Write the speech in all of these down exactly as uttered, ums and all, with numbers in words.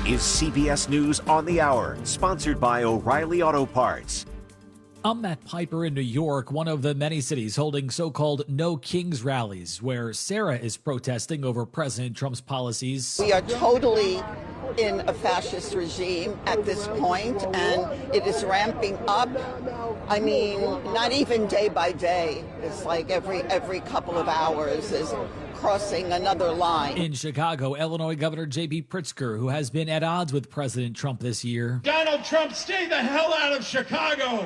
is C B S News on the Hour, sponsored by O'Reilly Auto Parts. I'm Matt Piper in New York, one of the many cities holding so-called No Kings rallies, where Sarah is protesting over President Trump's policies. We are totally in a fascist regime at this point, and it is ramping up. I mean, not even day by day. It's like every every couple of hours is crossing another line. In Chicago, Illinois Governor J B Pritzker, who has been at odds with President Trump this year. Donald Trump, stay the hell out of Chicago!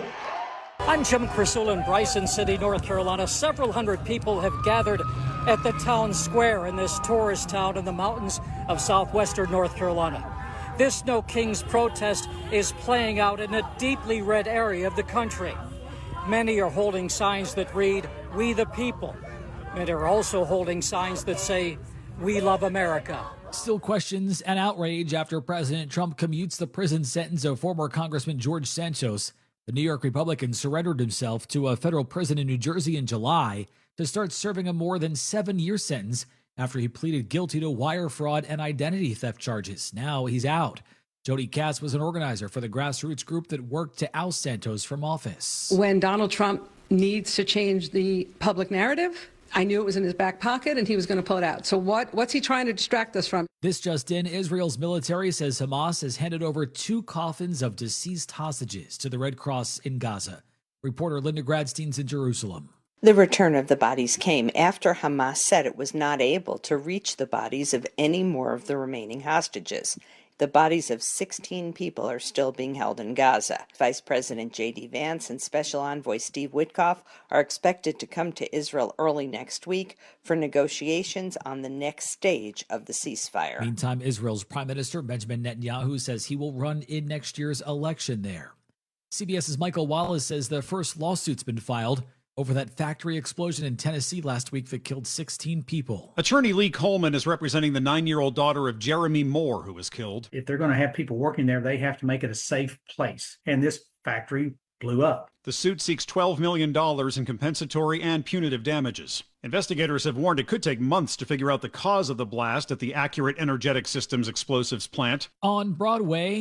I'm Jim Crisula in Bryson City, North Carolina. Several hundred people have gathered at the town square in this tourist town in the mountains of southwestern North Carolina. This No Kings protest is playing out in a deeply red area of the country. Many are holding signs that read, "We the people." Many are also holding signs that say, "We love America." Still questions and outrage after President Trump commutes the prison sentence of former Congressman George Santos. The New York Republican surrendered himself to a federal prison in New Jersey in July to start serving a more than seven-year sentence after he pleaded guilty to wire fraud and identity theft charges. Now he's out. Jody Katz was an organizer for the grassroots group that worked to oust Santos from office. When Donald Trump needs to change the public narrative, I knew it was in his back pocket and he was going to pull it out. So what, what's he trying to distract us from? This just in, Israel's military says Hamas has handed over two coffins of deceased hostages to the Red Cross in Gaza. Reporter Linda Gradstein's in Jerusalem. The return of the bodies came after Hamas said it was not able to reach the bodies of any more of the remaining hostages. The bodies of sixteen people are still being held in Gaza. Vice President J D Vance and Special Envoy Steve Witkoff are expected to come to Israel early next week for negotiations on the next stage of the ceasefire. Meantime, Israel's Prime Minister Benjamin Netanyahu says he will run in next year's election there. CBS's Michael Wallace says the first lawsuit's been filed over that factory explosion in Tennessee last week that killed sixteen people. Attorney Lee Coleman is representing the nine-year-old daughter of Jeremy Moore, who was killed. If they're going to have people working there, they have to make it a safe place. And this factory blew up. The suit seeks twelve million dollars in compensatory and punitive damages. Investigators have warned it could take months to figure out the cause of the blast at the Accurate Energetic Systems explosives plant. On Broadway,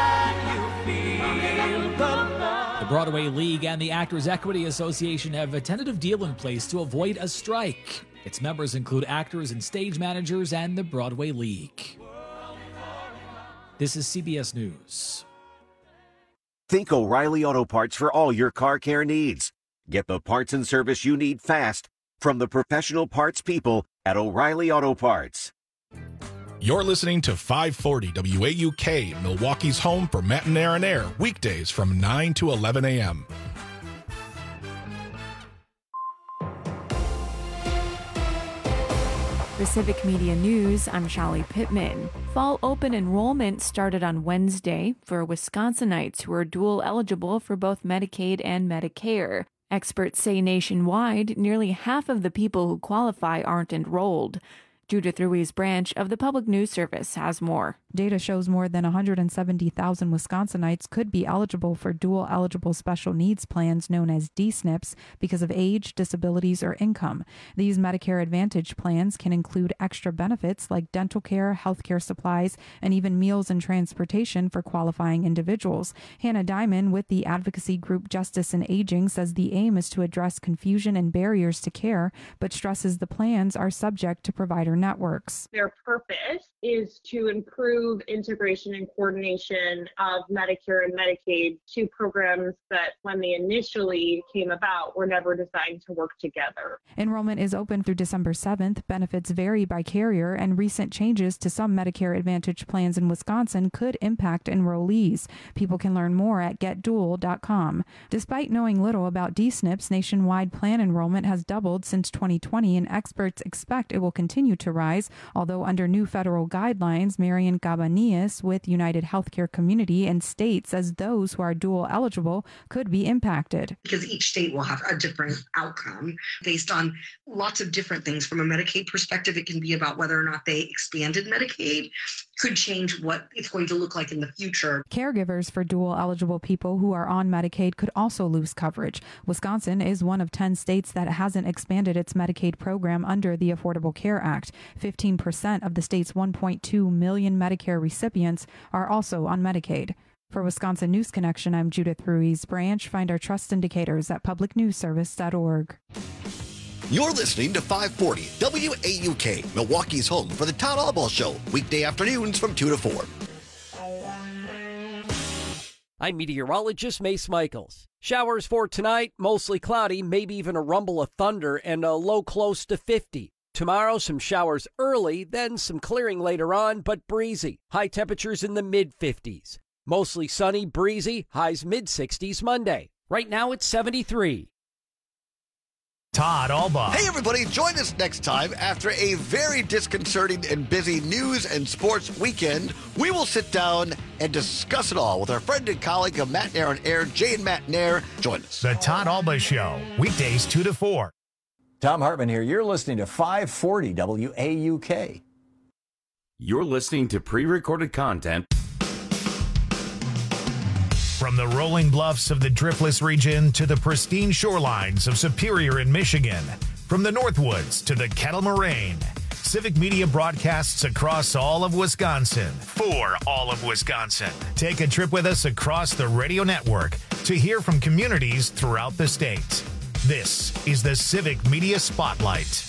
the Broadway League and the Actors Equity Association have a tentative deal in place to avoid a strike. Its members include actors and stage managers and the Broadway League. This is C B S News. Think O'Reilly Auto Parts for all your car care needs. Get the parts and service you need fast from the professional parts people at O'Reilly Auto Parts. You're listening to five forty W A U K, Milwaukee's home for Matt and Aaron Air, weekdays from nine to eleven a.m. For Civic Media News, I'm Shallie Pittman. Fall open enrollment started on Wednesday for Wisconsinites who are dual eligible for both Medicaid and Medicare. Experts say nationwide, nearly half of the people who qualify aren't enrolled. Judith Ruiz Branch of the Public News Service has more. Data shows more than one hundred seventy thousand Wisconsinites could be eligible for dual-eligible special needs plans known as D S N Ps because of age, disabilities, or income. These Medicare Advantage plans can include extra benefits like dental care, health care supplies, and even meals and transportation for qualifying individuals. Hannah Diamond with the advocacy group Justice in Aging says the aim is to address confusion and barriers to care, but stresses the plans are subject to provider networks. Their purpose is to improve integration and coordination of Medicare and Medicaid, two programs that when they initially came about were never designed to work together. Enrollment is open through December seventh. Benefits vary by carrier, and recent changes to some Medicare Advantage plans in Wisconsin could impact enrollees. People can learn more at get dual dot com. Despite knowing little about D S N Ps, nationwide plan enrollment has doubled since twenty twenty, and experts expect it will continue to rise, although under new federal guidelines, Marian Cabanillas with United Healthcare Community and State says those who are dual eligible could be impacted. Because each state will have a different outcome based on lots of different things. From a Medicaid perspective, it can be about whether or not they expanded Medicaid. could change what it's going to look like in the future. Caregivers for dual eligible people who are on Medicaid could also lose coverage. Wisconsin is one of ten states that hasn't expanded its Medicaid program under the Affordable Care Act. fifteen percent of the state's one point two million Medicare recipients are also on Medicaid. For Wisconsin News Connection, I'm Judith Ruiz Branch. Find our trust indicators at public news service dot org. You're listening to five forty W A U K, Milwaukee's home for the Todd Albaugh Show, weekday afternoons from two to four. I'm meteorologist Mace Michaels. Showers for tonight, mostly cloudy, maybe even a rumble of thunder, and a low close to fifty. Tomorrow, some showers early, then some clearing later on, but breezy. High temperatures in the mid-fifties. Mostly sunny, breezy, highs mid-sixties Monday. Right now, it's seventy-three. Todd Albaugh. Hey, everybody, join us next time. After a very disconcerting and busy news and sports weekend, we will sit down and discuss it all with our friend and colleague of Matt Nair on Air, Jay and Matt Nair. Join us. The Todd Albaugh Show, weekdays two to four. Tom Hartman here. You're listening to five forty W A U K. You're listening to pre-recorded content. From the rolling bluffs of the Driftless region to the pristine shorelines of Superior in Michigan, from the Northwoods to the Kettle Moraine, Civic Media broadcasts across all of Wisconsin for all of Wisconsin. Take a trip with us across the radio network to hear from communities throughout the state. This is the Civic Media Spotlight.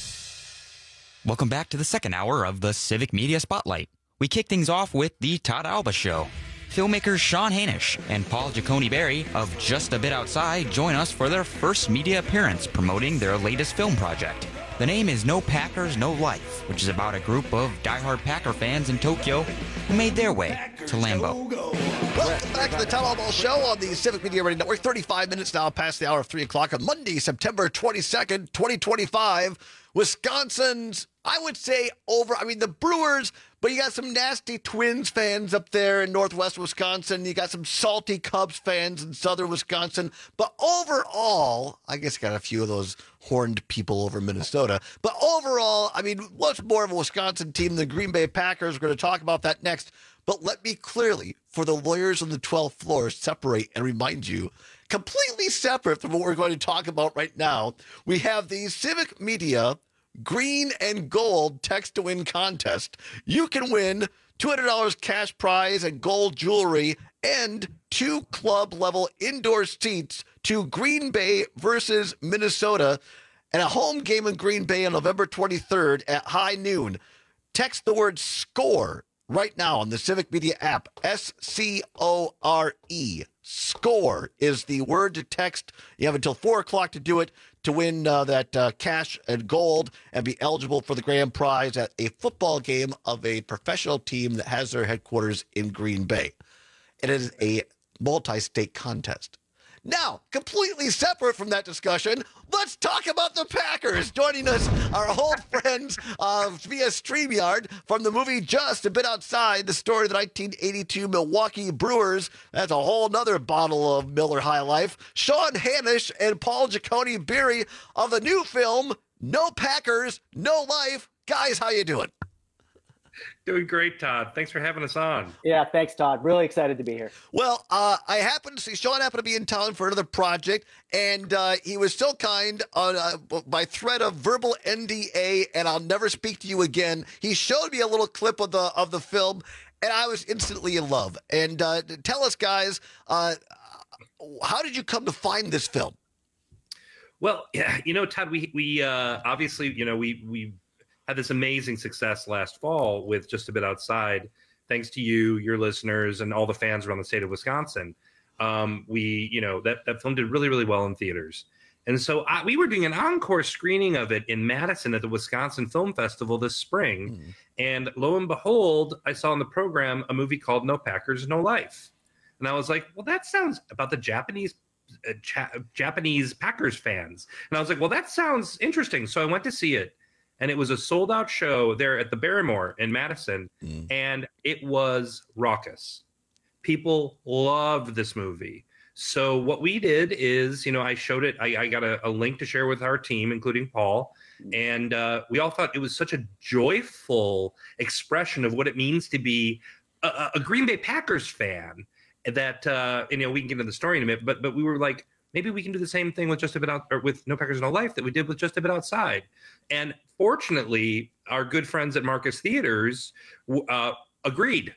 Welcome back to the second hour of the Civic Media Spotlight. We kick things off with the Todd Albaugh Show. Filmmakers Sean Hanisch and Paul Giacone Berry of Just a Bit Outside join us for their first media appearance promoting their latest film project. The name is No Packers, No Life, which is about a group of diehard Packer fans in Tokyo who made their way to Lambeau. Welcome back to the Todd Albaugh Show on the Civic Media Radio Network. thirty-five minutes now past the hour of three o'clock on Monday, September twenty-second, twenty twenty-five. Wisconsin's, I would say, over, I mean, the Brewers, but you got some nasty Twins fans up there in northwest Wisconsin. You got some salty Cubs fans in southern Wisconsin. But overall, I guess you got a few of those horned people over Minnesota. But overall, I mean, what's more of a Wisconsin team than the Green Bay Packers? We're going to talk about that next. But let me clearly, for the lawyers on the twelfth floor, separate and remind you, completely separate from what we're going to talk about right now, we have the Civic Media Green and Gold Text to Win contest. You can win two hundred dollars cash prize and gold jewelry and two club-level indoor seats to Green Bay versus Minnesota and a home game in Green Bay on November twenty-third at high noon. Text the word SCORE right now on the Civic Media app, S C O R E. SCORE is the word to text. You have until four o'clock to do it to win uh, that uh, cash and gold and be eligible for the grand prize at a football game of a professional team that has their headquarters in Green Bay. It is a multi-state contest. Now, completely separate from that discussion, let's talk about the Packers. Joining us, our old friends uh, via StreamYard from the movie Just a Bit Outside, the story of the nineteen eighty-two Milwaukee Brewers. That's a whole nother bottle of Miller High Life. Sean Hanisch and Paul Giacone Berry of the new film, No Packers, No Life. Guys, how you doing? Doing great, Todd. Thanks for having us on. Yeah, thanks, Todd. Really excited to be here. Well, uh, I happened to see Sean happened to be in town for another project, and uh, he was so kind on uh, by threat of verbal N D A, and I'll never speak to you again. He showed me a little clip of the of the film, and I was instantly in love. And uh, tell us, guys, uh, how did you come to find this film? Well, yeah, you know, Todd, we we uh, obviously, you know, we we. had this amazing success last fall with Just a Bit Outside, thanks to you, your listeners, and all the fans around the state of Wisconsin. Um, we, you know, that, that film did really, really well in theaters. And so I, we were doing an encore screening of it in Madison at the Wisconsin Film Festival this spring. Mm. And lo and behold, I saw in the program a movie called No Packers, No Life. And I was like, well, that sounds about the Japanese uh, cha- Japanese Packers fans. And I was like, well, that sounds interesting. So I went to see it. And it was a sold-out show there at the Barrymore in Madison, mm. and it was raucous. People loved this movie. So what we did is, you know, I showed it. I, I got a, a link to share with our team, including Paul. And uh, we all thought it was such a joyful expression of what it means to be a, a Green Bay Packers fan that, uh, you know, we can get into the story in a minute, but but we were like, maybe we can do the same thing with Just a Bit Out, or with No Packers No Life that we did with Just a Bit Outside. And fortunately, our good friends at Marcus Theaters uh, agreed.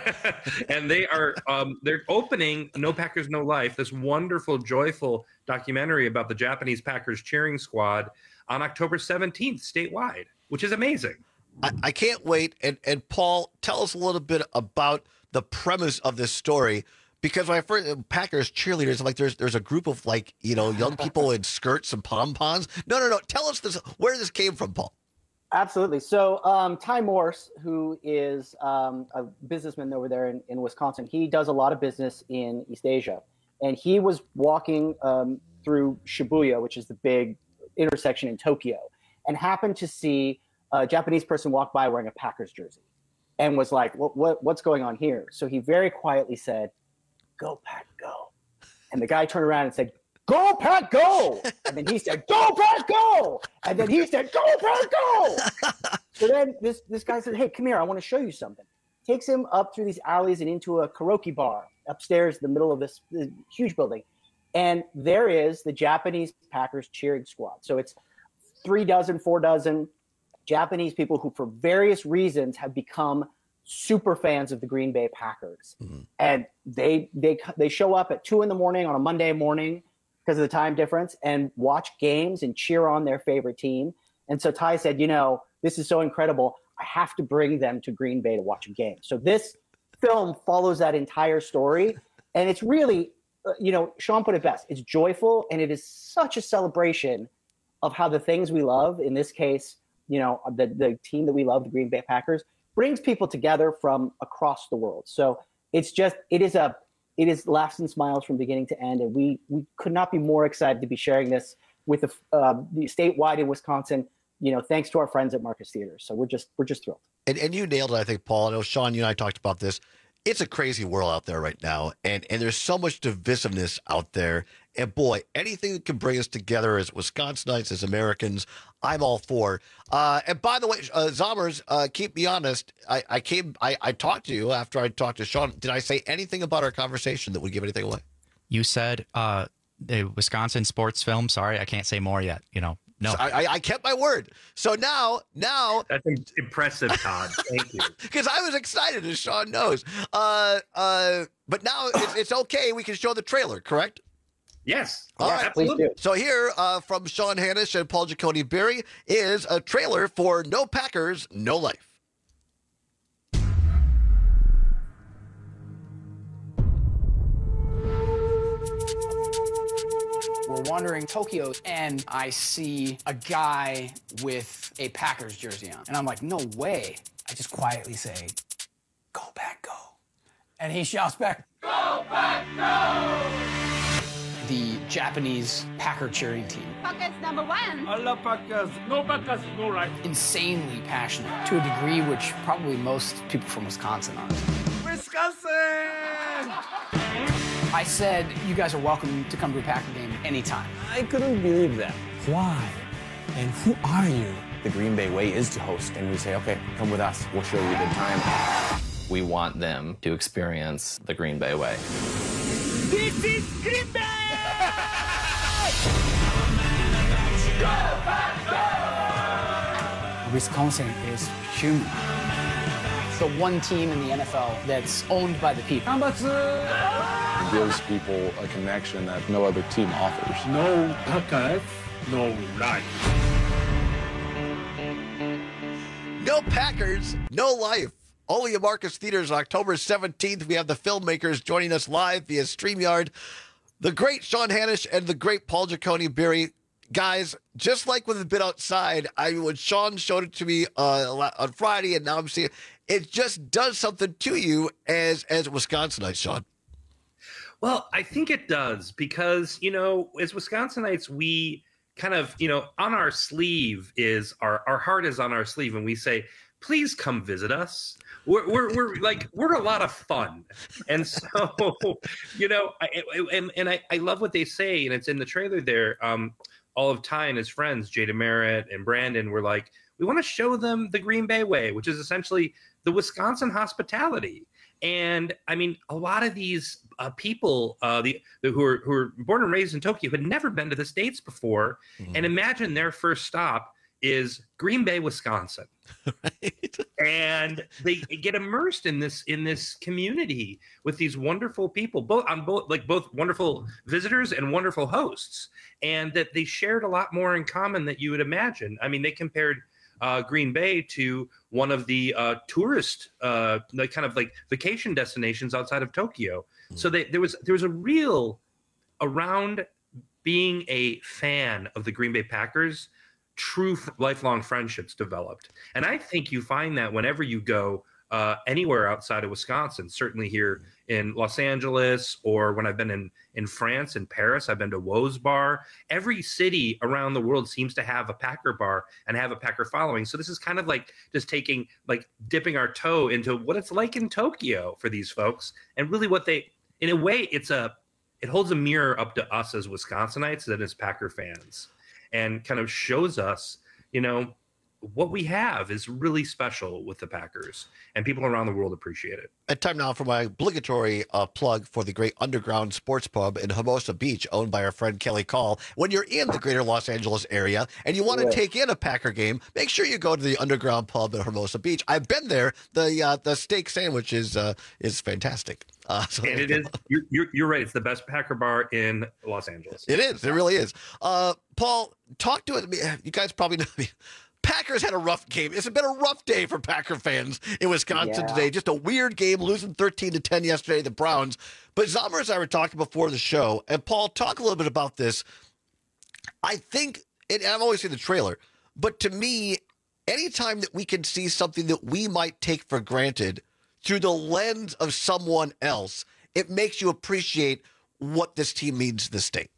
And they are um, they're opening No Packers No Life, this wonderful, joyful documentary about the Japanese Packers cheering squad, on October seventeenth statewide, which is amazing. I, I can't wait. And and Paul, tell us a little bit about the premise of this story. Because when I first Packers cheerleaders, I'm like, there's there's a group of like, you know, young people in skirts and pom-poms. No, no, no. Tell us this, where this came from, Paul. Absolutely. So um, Ty Morse, who is um, a businessman over there in, in Wisconsin, he does a lot of business in East Asia. And he was walking um, through Shibuya, which is the big intersection in Tokyo, and happened to see a Japanese person walk by wearing a Packers jersey and was like, what, what, what's going on here? So he very quietly said, "Go Pack, go." And the guy turned around and said, "Go Pack, go." And then he said, "Go Pack, go." And then he said, "Go Pack, go." So then this, this guy said, "Hey, come here. I want to show you something." Takes him up through these alleys and into a karaoke bar upstairs in the middle of this, this huge building. And there is the Japanese Packers cheering squad. So it's three dozen, four dozen Japanese people who, for various reasons, have become super fans of the Green Bay Packers. Mm-hmm. And they they they show up at two in the morning on a Monday morning because of the time difference and watch games and cheer on their favorite team. And so Ty said, you know, this is so incredible. I have to bring them to Green Bay to watch a game. So this film follows that entire story. And it's really, you know, Sean put it best. It's joyful, and it is such a celebration of how the things we love, in this case, you know, the, the team that we love, the Green Bay Packers, brings people together from across the world. So it's just, it is a, it is laughs and smiles from beginning to end. And we, we could not be more excited to be sharing this with the, uh, the statewide in Wisconsin, you know, thanks to our friends at Marcus Theaters. So we're just, we're just thrilled. And, and you nailed it, I think, Paul. I know, Sean, you and I talked about this. It's a crazy world out there right now. And, and there's so much divisiveness out there. And boy, anything that can bring us together as Wisconsinites, as Americans, I'm all for. Uh, and by the way, uh, Zommers, uh, keep me honest. I, I came, I, I talked to you after I talked to Sean. Did I say anything about our conversation that would give anything away? You said uh, the Wisconsin sports film. Sorry, I can't say more yet. You know, no. So I, I kept my word. So now, now. That's impressive, Todd. Thank you. Because I was excited, as Sean knows. Uh, uh, but now it's, it's okay. We can show the trailer, correct? Yes. All yeah, right. absolutely. So here uh, from Sean Hanish and Paul Giacone Berry is a trailer for No Packers, No Life. We're wandering Tokyo, and I see a guy with a Packers jersey on. And I'm like, no way. I just quietly say, "Go Pack, go." And he shouts back, "Go Pack, go!" The Japanese Packer cheering team. Packers number one. I love Packers. No Packers, no life. Insanely passionate to a degree which probably most people from Wisconsin are. Wisconsin! I said, you guys are welcome to come to a Packer game anytime. I couldn't believe that. Why? And who are you? The Green Bay way is to host, and we say, okay, come with us. We'll show you a good time. We want them to experience the Green Bay way. This is Green Bay! Wisconsin is human. It's the one team in the N F L that's owned by the people. It gives people a connection that no other team offers. No Packers, no life. No Packers, no life. Only at Marcus Theaters on October seventeenth. We have the filmmakers joining us live via StreamYard. The great Sean Hanish and the great Paul Giacone Berry. Guys, just like with A Bit Outside, I when Sean showed it to me uh, on Friday, and now I'm seeing it, it just does something to you as as Wisconsinites, Sean. Well, I think it does because, you know, as Wisconsinites, we kind of, you know, on our sleeve is our, our heart is on our sleeve. And we say, please come visit us. We're, we're, we're like, we're a lot of fun. And so, you know, I, and, and I, I love what they say, and it's in the trailer there. Um, all of Ty and his friends, Jada Merritt and Brandon, were like, we want to show them the Green Bay way, which is essentially the Wisconsin hospitality. And I mean, a lot of these uh, people uh, the, the who are who are born and raised in Tokyo had never been to the States before. Mm-hmm. And imagine their first stop is Green Bay, Wisconsin. Right. And they get immersed in this in this community with these wonderful people, both on both like both wonderful visitors and wonderful hosts, and that they shared a lot more in common than you would imagine. I mean, they compared Uh, Green Bay to one of the uh, tourist, uh, like kind of like vacation destinations outside of Tokyo. Mm. So they, there was there was a real around being a fan of the Green Bay Packers, true f- lifelong friendships developed, and I think you find that whenever you go uh, anywhere outside of Wisconsin. Certainly here in Los Angeles, or when I've been in in France, in Paris, I've been to Woe's Bar. Every city around the world seems to have a Packer bar and have a Packer following. So this is kind of like just taking, like dipping our toe into what it's like in Tokyo for these folks. And really what they, in a way, it's a, it holds a mirror up to us as Wisconsinites and as Packer fans, and kind of shows us, you know, what we have is really special with the Packers, and people around the world appreciate it. And time now for my obligatory uh, plug for the great Underground Sports Pub in Hermosa Beach, owned by our friend Kelly Call. When you're in the greater Los Angeles area and you want to Yeah. take in a Packer game, make sure you go to the Underground Pub in Hermosa Beach. I've been there. The uh, the steak sandwich is uh, is fantastic. Uh, so And it is, you're, you're, you're right. It's the best Packer bar in Los Angeles. It is. It really is. Uh, Paul, talk to it. You guys probably know me. Packers had a rough game. It's been a rough day for Packer fans in Wisconsin Yeah. today. Just a weird game, losing thirteen to ten yesterday, the Browns. But Zomer and I were talking before the show, and Paul, talk a little bit about this. I think, and I've always seen the trailer, but to me, anytime that we can see something that we might take for granted through the lens of someone else, it makes you appreciate what this team means to the state.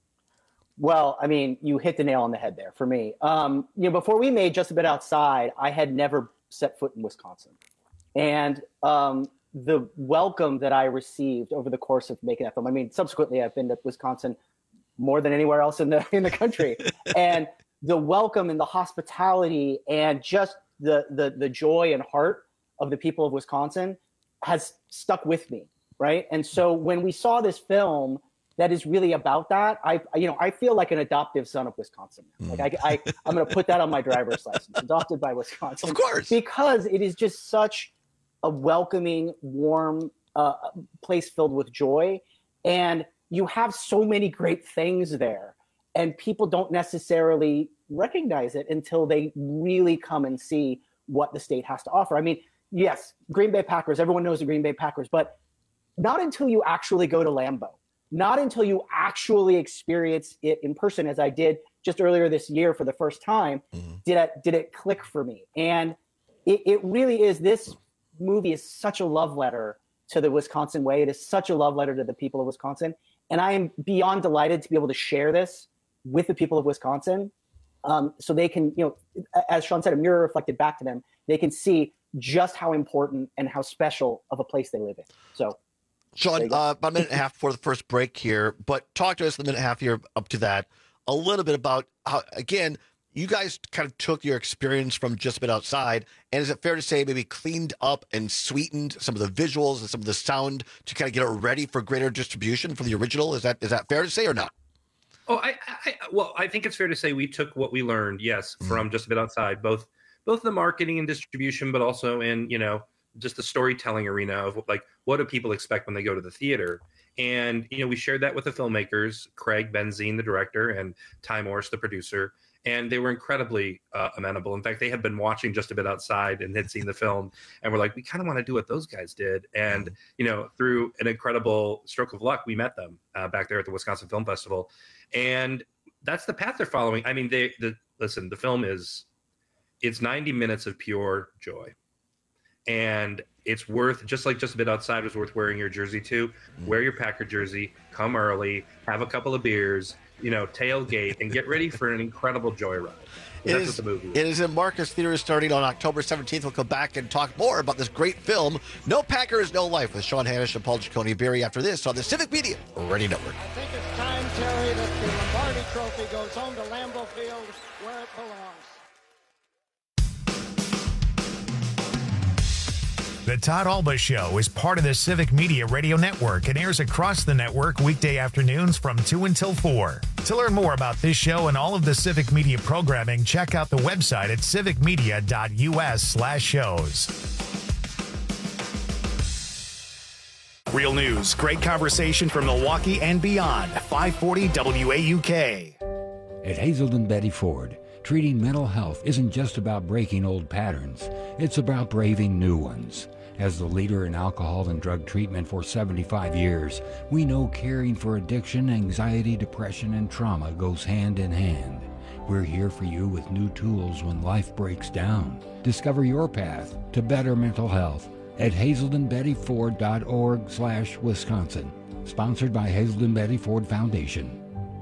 Well, I mean, you hit the nail on the head there for me. Um, you know, before we made Just a Bit Outside, I had never set foot in Wisconsin. And um, the welcome that I received over the course of making that film, I mean, subsequently, I've been to Wisconsin more than anywhere else in the in the country. And the welcome and the hospitality and just the, the the joy and heart of the people of Wisconsin has stuck with me, right? And so when we saw this film that is really about that, I you know I feel like an adoptive son of Wisconsin. Like I, I I'm going to put that on my driver's license, adopted by Wisconsin, of course, because it is just such a welcoming, warm uh, place filled with joy, and you have so many great things there, and people don't necessarily recognize it until they really come and see what the state has to offer. I mean, yes, Green Bay Packers, everyone knows the Green Bay Packers, but not until you actually go to Lambeau. Not until you actually experience it in person, as I did just earlier this year for the first time, mm-hmm. did it did it click for me. And it, it really is. This movie is such a love letter to the Wisconsin way. It is such a love letter to the people of Wisconsin. And I am beyond delighted to be able to share this with the people of Wisconsin, um, so they can, you know, as Sean said, a mirror reflected back to them. They can see just how important and how special of a place they live in. So. Sean, uh, about a minute and a half before the first break here, but talk to us in the minute and a half here up to that a little bit about how, again, you guys kind of took your experience from Just a Bit Outside, and is it fair to say maybe cleaned up and sweetened some of the visuals and some of the sound to kind of get it ready for greater distribution from the original? Is that is that fair to say or not? Oh, I, I well, I think it's fair to say we took what we learned, yes, from Just a Bit Outside, both both the marketing and distribution, but also in, you know, just the storytelling arena of like, what do people expect when they go to the theater? And, you know, we shared that with the filmmakers, Craig Benzine, the director, and Ty Morris, the producer, and they were incredibly uh, amenable. In fact, they had been watching Just a Bit Outside and had seen the film, and we're like, we kind of want to do what those guys did. And, you know, through an incredible stroke of luck, we met them uh, back there at the Wisconsin Film Festival. And that's the path they're following. I mean, they, the, listen, the film is, it's ninety minutes of pure joy. And it's worth, just like Just a Bit Outside was worth wearing your jersey to, wear your Packer jersey, come early, have a couple of beers, you know, tailgate and get ready for an incredible joyride. It That's is, what the movie is. It is in Marcus Theaters starting on October seventeenth. We'll come back and talk more about this great film, No Packers, No Life, with Sean Hanish and Paul Giacone-Berry after this on the Civic Media Radio Network. I think it's time, Terry, that the Lombardi Trophy goes home to Lambeau Field where it belongs. The Todd Alba Show is part of the Civic Media Radio Network and airs across the network weekday afternoons from two until four. To learn more about this show and all of the Civic Media programming, check out the website at civicmedia.us slash shows. Real news, great conversation from Milwaukee and beyond. five forty W A U K. At Hazelden Betty Ford, treating mental health isn't just about breaking old patterns. It's about braving new ones. As the leader in alcohol and drug treatment for seventy-five years, we know caring for addiction, anxiety, depression, and trauma goes hand in hand. We're here for you with new tools when life breaks down. Discover your path to better mental health at hazelden betty ford dot org slash Wisconsin. Sponsored by Hazelden Betty Ford Foundation.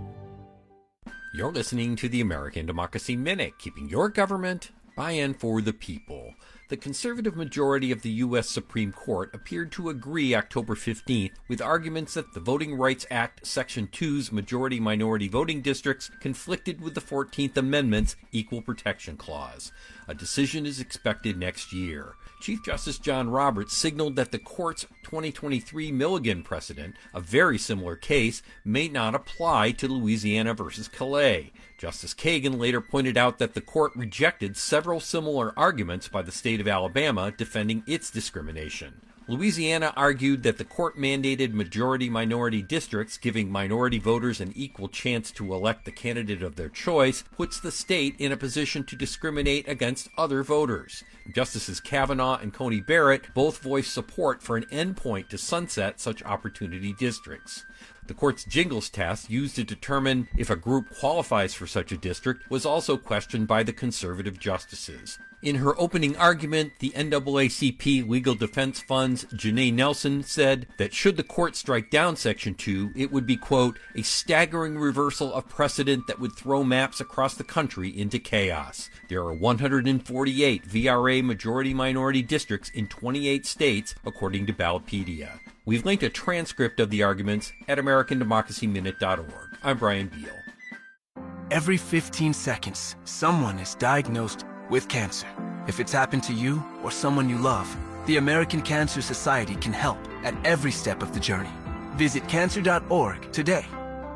You're listening to the American Democracy Minute, keeping your government by and for the people. The conservative majority of the U S Supreme Court appeared to agree October fifteenth with arguments that the Voting Rights Act Section two's majority-minority voting districts conflicted with the fourteenth Amendment's Equal Protection Clause. A decision is expected next year. Chief Justice John Roberts signaled that the court's twenty twenty-three Milligan precedent, a very similar case, may not apply to Louisiana versus Calais. Justice Kagan later pointed out that the court rejected several similar arguments by the state of Alabama defending its discrimination. Louisiana argued that the court-mandated majority-minority districts giving minority voters an equal chance to elect the candidate of their choice puts the state in a position to discriminate against other voters. Justices Kavanaugh and Coney Barrett both voiced support for an endpoint to sunset such opportunity districts. The court's Jingles test, used to determine if a group qualifies for such a district, was also questioned by the conservative justices. In her opening argument, the N double A C P Legal Defense Fund's Janae Nelson said that should the court strike down Section two, it would be, quote, a staggering reversal of precedent that would throw maps across the country into chaos. There are one hundred forty-eight V R A majority-minority districts in twenty-eight states, according to Ballotpedia. We've linked a transcript of the arguments at american democracy minute dot org. I'm Brian Beal. Every fifteen seconds, someone is diagnosed with cancer. If it's happened to you or someone you love, the American Cancer Society can help at every step of the journey. Visit cancer dot org today.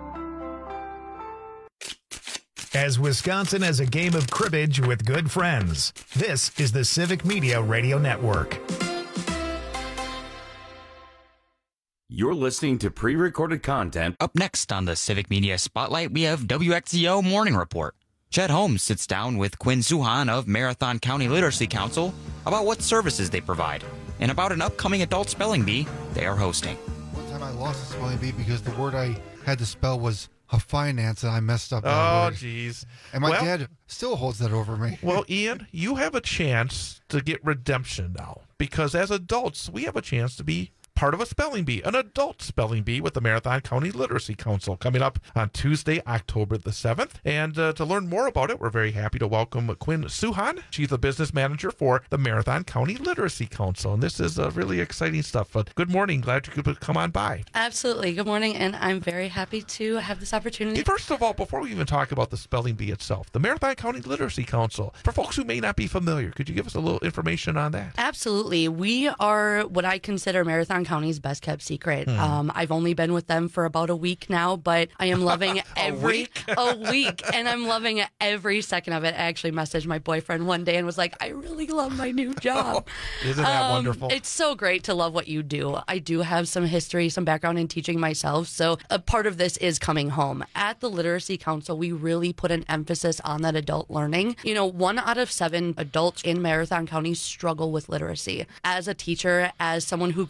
As Wisconsin has a game of cribbage with good friends, this is the Civic Media Radio Network. You're listening to pre-recorded content. Up next on the Civic Media Spotlight, we have W X Z O Morning Report. Chet Holmes sits down with Quinn Suhan of Marathon County Literacy Council about what services they provide and about an upcoming adult spelling bee they are hosting. One time I lost a spelling bee because the word I had to spell was a finance and I messed up that Oh, word. jeez. And my Well- dad still holds that over me. Well, Ian, you have a chance to get redemption now because as adults, we have a chance to be part of a spelling bee, an adult spelling bee with the Marathon County Literacy Council coming up on Tuesday, October the seventh. And uh, to learn more about it, we're very happy to welcome Quinn Suhan. She's the business manager for the Marathon County Literacy Council. And this is uh, really exciting stuff. But good morning. Glad you could come on by. Absolutely. Good morning. And I'm very happy to have this opportunity. First of all, before we even talk about the spelling bee itself, the Marathon County Literacy Council, for folks who may not be familiar, could you give us a little information on that? Absolutely. We are what I consider Marathon County's best kept secret. Hmm. Um, I've only been with them for about a week now, but I am loving every week? a week, and I'm loving every second of it. I actually messaged my boyfriend one day and was like, "I really love my new job." Isn't that Um, wonderful? It's so great to love what you do. I do have some history, some background in teaching myself, so a part of this is coming home. At the Literacy Council, we really put an emphasis on that adult learning. You know, one out of seven adults in Marathon County struggle with literacy. As a teacher, as someone who grew up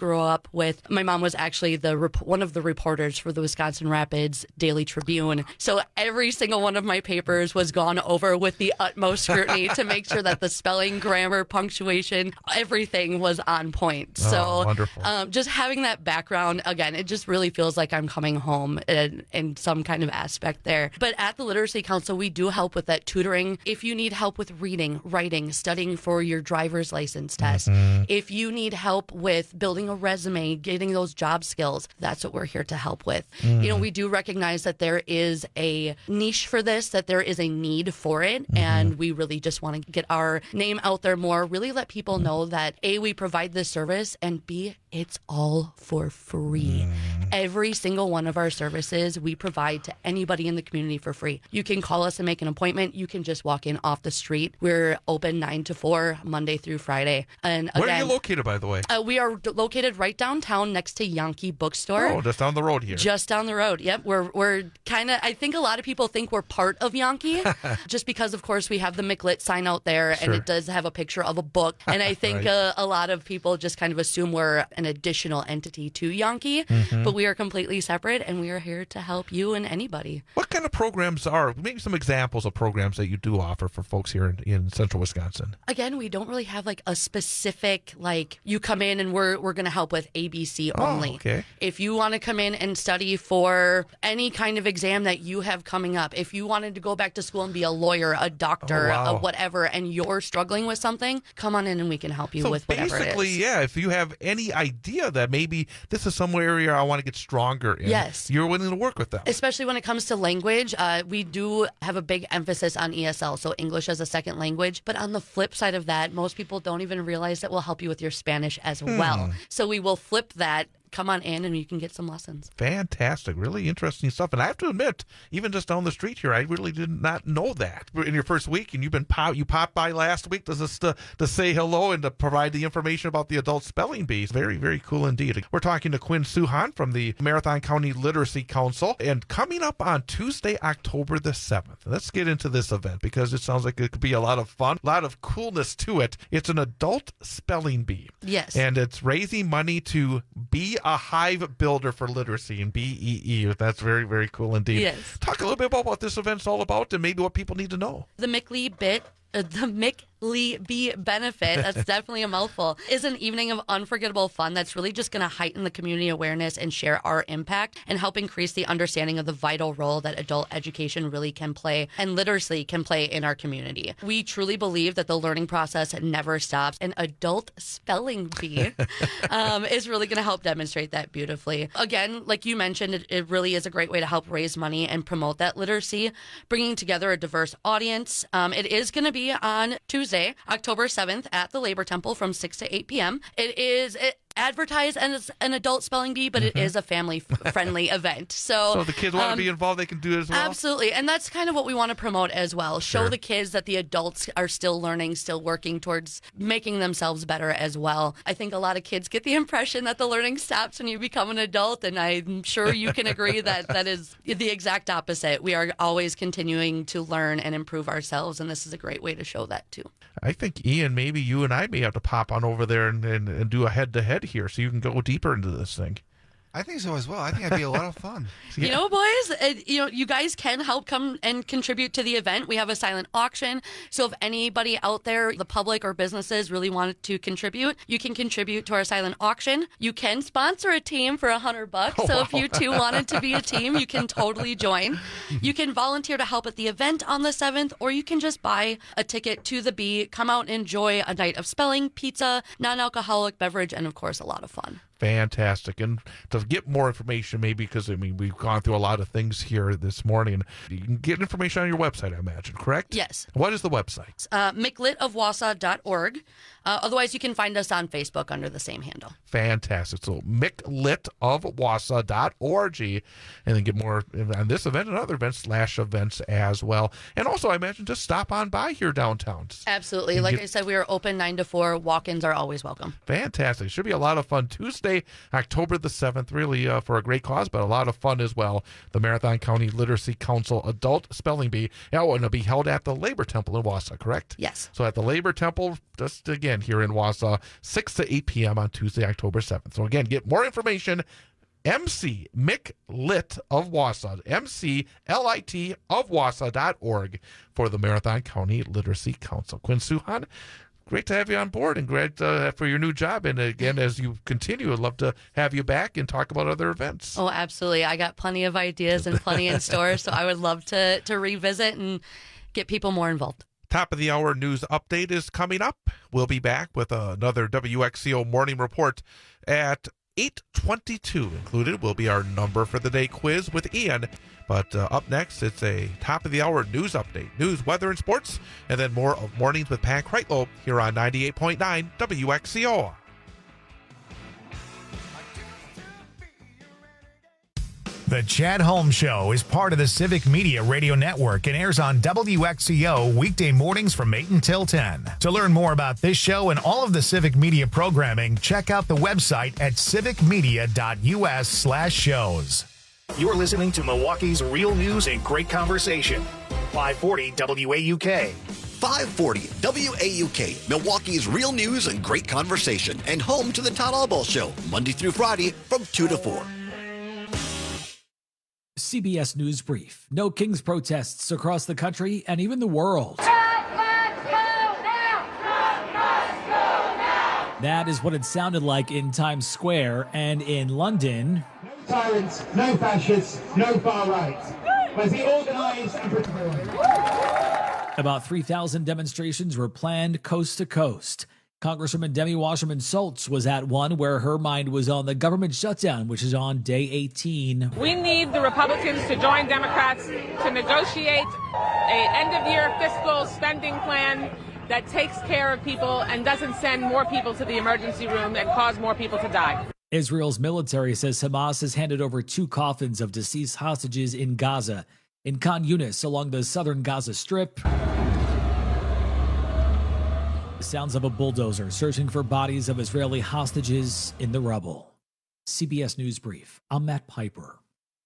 up with, my mom was actually the rep- one of the reporters for the Wisconsin Rapids Daily Tribune. So every single one of my papers was gone over with the utmost scrutiny to make sure that the spelling, grammar, punctuation, everything was on point. Oh, so wonderful. Um, just having that background, again, it just really feels like I'm coming home in, in some kind of aspect there. But at the Literacy Council, we do help with that tutoring. If you need help with reading, writing, studying for your driver's license test, Mm-hmm. if you need help with building a resume, getting those job skills, that's what we're here to help with. Mm. You know, we do recognize that there is a niche for this, that there is a need for it, Mm-hmm. and we really just want to get our name out there more, really let people know that A, we provide this service, and B, it's all for free. Mm. Every single one of our services we provide to anybody in the community for free. You can call us and make an appointment. You can just walk in off the street. We're open nine to four, Monday through Friday. And Where again, are you located, by the way? Uh, we are d- located right downtown next to Yankee Bookstore. Oh, just down the road here. Just down the road. Yep. We're we're kind of, I think a lot of people think we're part of Yankee just because, of course, we have the McLit sign out there Sure. and it does have a picture of a book. And I think Right. uh, a lot of people just kind of assume we're an additional entity to Yankee, Mhm. but we are completely separate and we are here to help you and anybody. What kind of programs are, maybe some examples of programs that you do offer for folks here in, in central Wisconsin? Again, we don't really have like a specific, like you come in and we're we're going to help with A B C only. Oh, okay. If you want to come in and study for any kind of exam that you have coming up, if you wanted to go back to school and be a lawyer, a doctor, Oh, wow. a whatever, and you're struggling with something, come on in and we can help you So with whatever it basically, is. yeah, if you have any idea that maybe this is some area I want to get stronger in, Yes. you're willing to work with them. Especially when it comes to language, uh, we do have a big emphasis on E S L, so English as a second language. But on the flip side of that, most people don't even realize that we'll help you with your Spanish as Hmm. well. So we will flip that. Come on in and you can get some lessons. Fantastic. Really interesting stuff. And I have to admit, even just down the street here, I really did not know that. In your first week, and you've been pop, you popped by last week just to, to say hello and to provide the information about the adult spelling bee. Very, very cool indeed. We're talking to Quinn Suhan from the Marathon County Literacy Council. And coming up on Tuesday, October the seventh, let's get into this event because it sounds like it could be a lot of fun, a lot of coolness to it. It's an adult spelling bee. Yes. And it's raising money to be a hive builder for literacy and B E E. That's very, very cool indeed. Yes. Talk a little bit about what this event's all about and maybe what people need to know. The McLee Bit, uh, the McLee Bee Benefit, that's definitely a mouthful, is an evening of unforgettable fun that's really just going to heighten the community awareness and share our impact and help increase the understanding of the vital role that adult education really can play and literacy can play in our community. We truly believe that the learning process never stops, and adult spelling bee um, is really going to help demonstrate that beautifully. Again, like you mentioned, it, it really is a great way to help raise money and promote that literacy, bringing together a diverse audience. Um, it is going to be on Tuesday, October seventh at the Labor Temple from six to eight p.m. It is it, advertised as an adult spelling bee, but Mm-hmm. it is a family-friendly event. So, So the kids want to um, be involved, they can do it as well? Absolutely. And that's kind of what we want to promote as well. Show Sure. the kids that the adults are still learning, still working towards making themselves better as well. I think a lot of kids get the impression that the learning stops when you become an adult, and I'm sure you can agree that that is the exact opposite. We are always continuing to learn and improve ourselves, and this is a great way to show that too. I think, Ian, maybe you and I may have to pop on over there and, and, and do a head-to-head here so you can go deeper into this thing. I think so as well. I think it'd be a lot of fun. You know, boys, uh, you know, you guys can help come and contribute to the event. We have a silent auction. So if anybody out there, the public or businesses really want to contribute, you can contribute to our silent auction. You can sponsor a team for a hundred bucks. Oh, so wow. if you too wanted to be a team, you can totally join. You can volunteer to help at the event on the seventh, or you can just buy a ticket to the Bee, come out and enjoy a night of spelling, pizza, non-alcoholic beverage, and of course, a lot of fun. Fantastic. And to get more information, maybe because, I mean, we've gone through a lot of things here this morning. You can get information on your website, I imagine, correct? Yes. What is the website? Uh, mclit of wausau dot org. Uh, otherwise, you can find us on Facebook under the same handle. Fantastic. So mclit of wausau dot org, and then get more on this event and other events slash events as well. And also, I imagine, just stop on by here downtown. Absolutely. And Like get- I said, we are open nine to four. Walk-ins are always welcome. Fantastic. Should be a lot of fun. Tuesday, Tuesday, October the seventh, really uh, for a great cause, but a lot of fun as well. The Marathon County Literacy Council Adult Spelling Bee. Oh, and it'll be held at the Labor Temple in Wausau, correct? Yes. So at the Labor Temple, just again here in Wausau, six to eight p.m. on Tuesday, October seventh. So again, get more information. M C Mick Lit of Wausau, M C L I T of Wausau dot org for the Marathon County Literacy Council. Quinn Suhan, great to have you on board and great uh, for your new job. And again, as you continue, I'd love to have you back and talk about other events. Oh, absolutely. I got plenty of ideas and plenty in store, so I would love to to revisit and get people more involved. Top of the hour news update is coming up. We'll be back with another W X C O morning report at eight twenty-two. Included will be our number for the day quiz with Ian. But uh, up next, it's a top of the hour news update, news, weather, and sports, and then more of Mornings with Pat Kreitlob here on ninety-eight point nine W X C O. The Chad Holmes Show is part of the Civic Media Radio Network and airs on W X C O weekday mornings from eight until ten. To learn more about this show and all of the Civic Media programming, check out the website at civicmedia.us slash shows. You're listening to Milwaukee's Real News and Great Conversation. five forty W A U K. five forty W A U K, Milwaukee's Real News and Great Conversation, and home to the Todd Albaugh Show, Monday through Friday from two to four. C B S News Brief. No Kings protests across the country and even the world. That is what it sounded like in Times Square and in London. No tyrants, no fascists, no far right. Where's the organised and About three thousand demonstrations were planned coast to coast. Congresswoman Demi Wasserman Schultz was at one where her mind was on the government shutdown, which is on day eighteen. We need the Republicans to join Democrats to negotiate an end-of-year fiscal spending plan that takes care of people and doesn't send more people to the emergency room and cause more people to die. Israel's military says Hamas has handed over two coffins of deceased hostages in Gaza. In Khan Yunis, along the southern Gaza Strip, the sounds of a bulldozer searching for bodies of Israeli hostages in the rubble. C B S News Brief. I'm Matt Piper.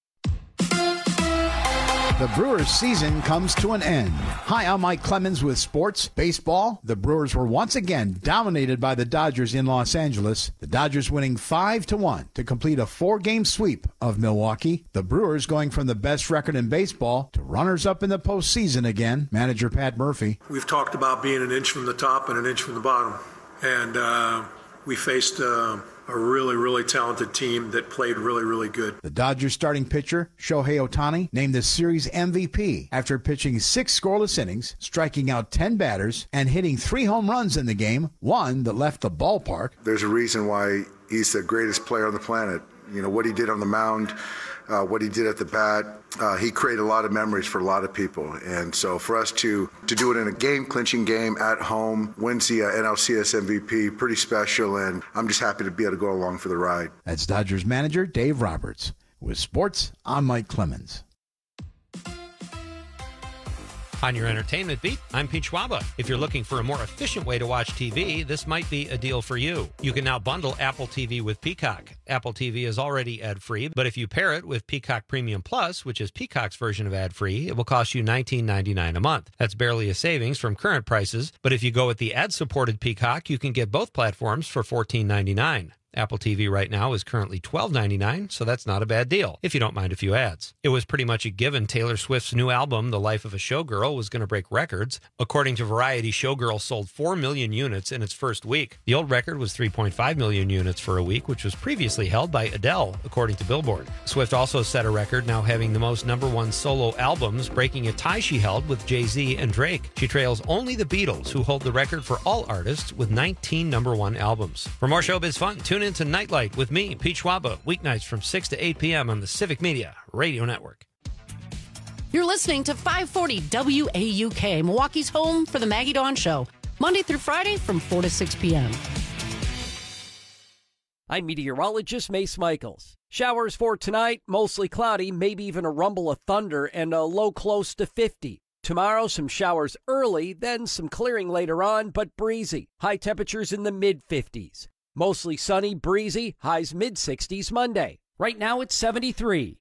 The Brewers season comes to an end. Hi, I'm Mike Clemens with Sports Baseball. The Brewers were once again dominated by the Dodgers in Los Angeles. The Dodgers winning five to one to complete a four-game sweep of Milwaukee. The Brewers going from the best record in baseball to runners-up in the postseason again. Manager Pat Murphy. We've talked about being an inch from the top and an inch from the bottom. And uh, we faced uh, a really, really talented team that played really, really good. The Dodgers starting pitcher, Shohei Ohtani, named the series M V P after pitching six scoreless innings, striking out ten batters, and hitting three home runs in the game, one that left the ballpark. There's a reason why he's the greatest player on the planet. You know, what he did on the mound, uh, what he did at the bat, uh, he created a lot of memories for a lot of people. And so for us to, to do it in a game-clinching game at home, wins the uh, N L C S M V P, pretty special, and I'm just happy to be able to go along for the ride. That's Dodgers manager Dave Roberts. With sports, I'm Mike Clemens. On your entertainment beat, I'm Pete Schwaba. If you're looking for a more efficient way to watch T V, this might be a deal for you. You can now bundle Apple T V with Peacock. Apple T V is already ad-free, but if you pair it with Peacock Premium Plus, which is Peacock's version of ad-free, it will cost you nineteen ninety-nine a month. That's barely a savings from current prices, but if you go with the ad-supported Peacock, you can get both platforms for fourteen ninety-nine. Apple T V right now is currently twelve ninety-nine, so that's not a bad deal, if you don't mind a few ads. It was pretty much a given Taylor Swift's new album, The Life of a Showgirl, was going to break records. According to Variety, Showgirl sold four million units in its first week. The old record was three point five million units for a week, which was previously held by Adele, according to Billboard. Swift also set a record, now having the most number one solo albums, breaking a tie she held with Jay-Z and Drake. She trails only the Beatles, who hold the record for all artists with nineteen number one albums. For more showbiz fun, tune into Nightlight with me, Pete Schwaba, weeknights from six to eight p.m. on the Civic Media Radio Network. You're listening to five forty W A U K, Milwaukee's home for the Maggie Dawn Show, Monday through Friday from four to six p.m. I'm meteorologist Mace Michaels. Showers for tonight, mostly cloudy, maybe even a rumble of thunder, and a low close to fifty. Tomorrow, some showers early, then some clearing later on, but breezy. High temperatures in the mid-fifties. Mostly sunny, breezy, highs mid-sixties Monday. Right now it's seventy-three.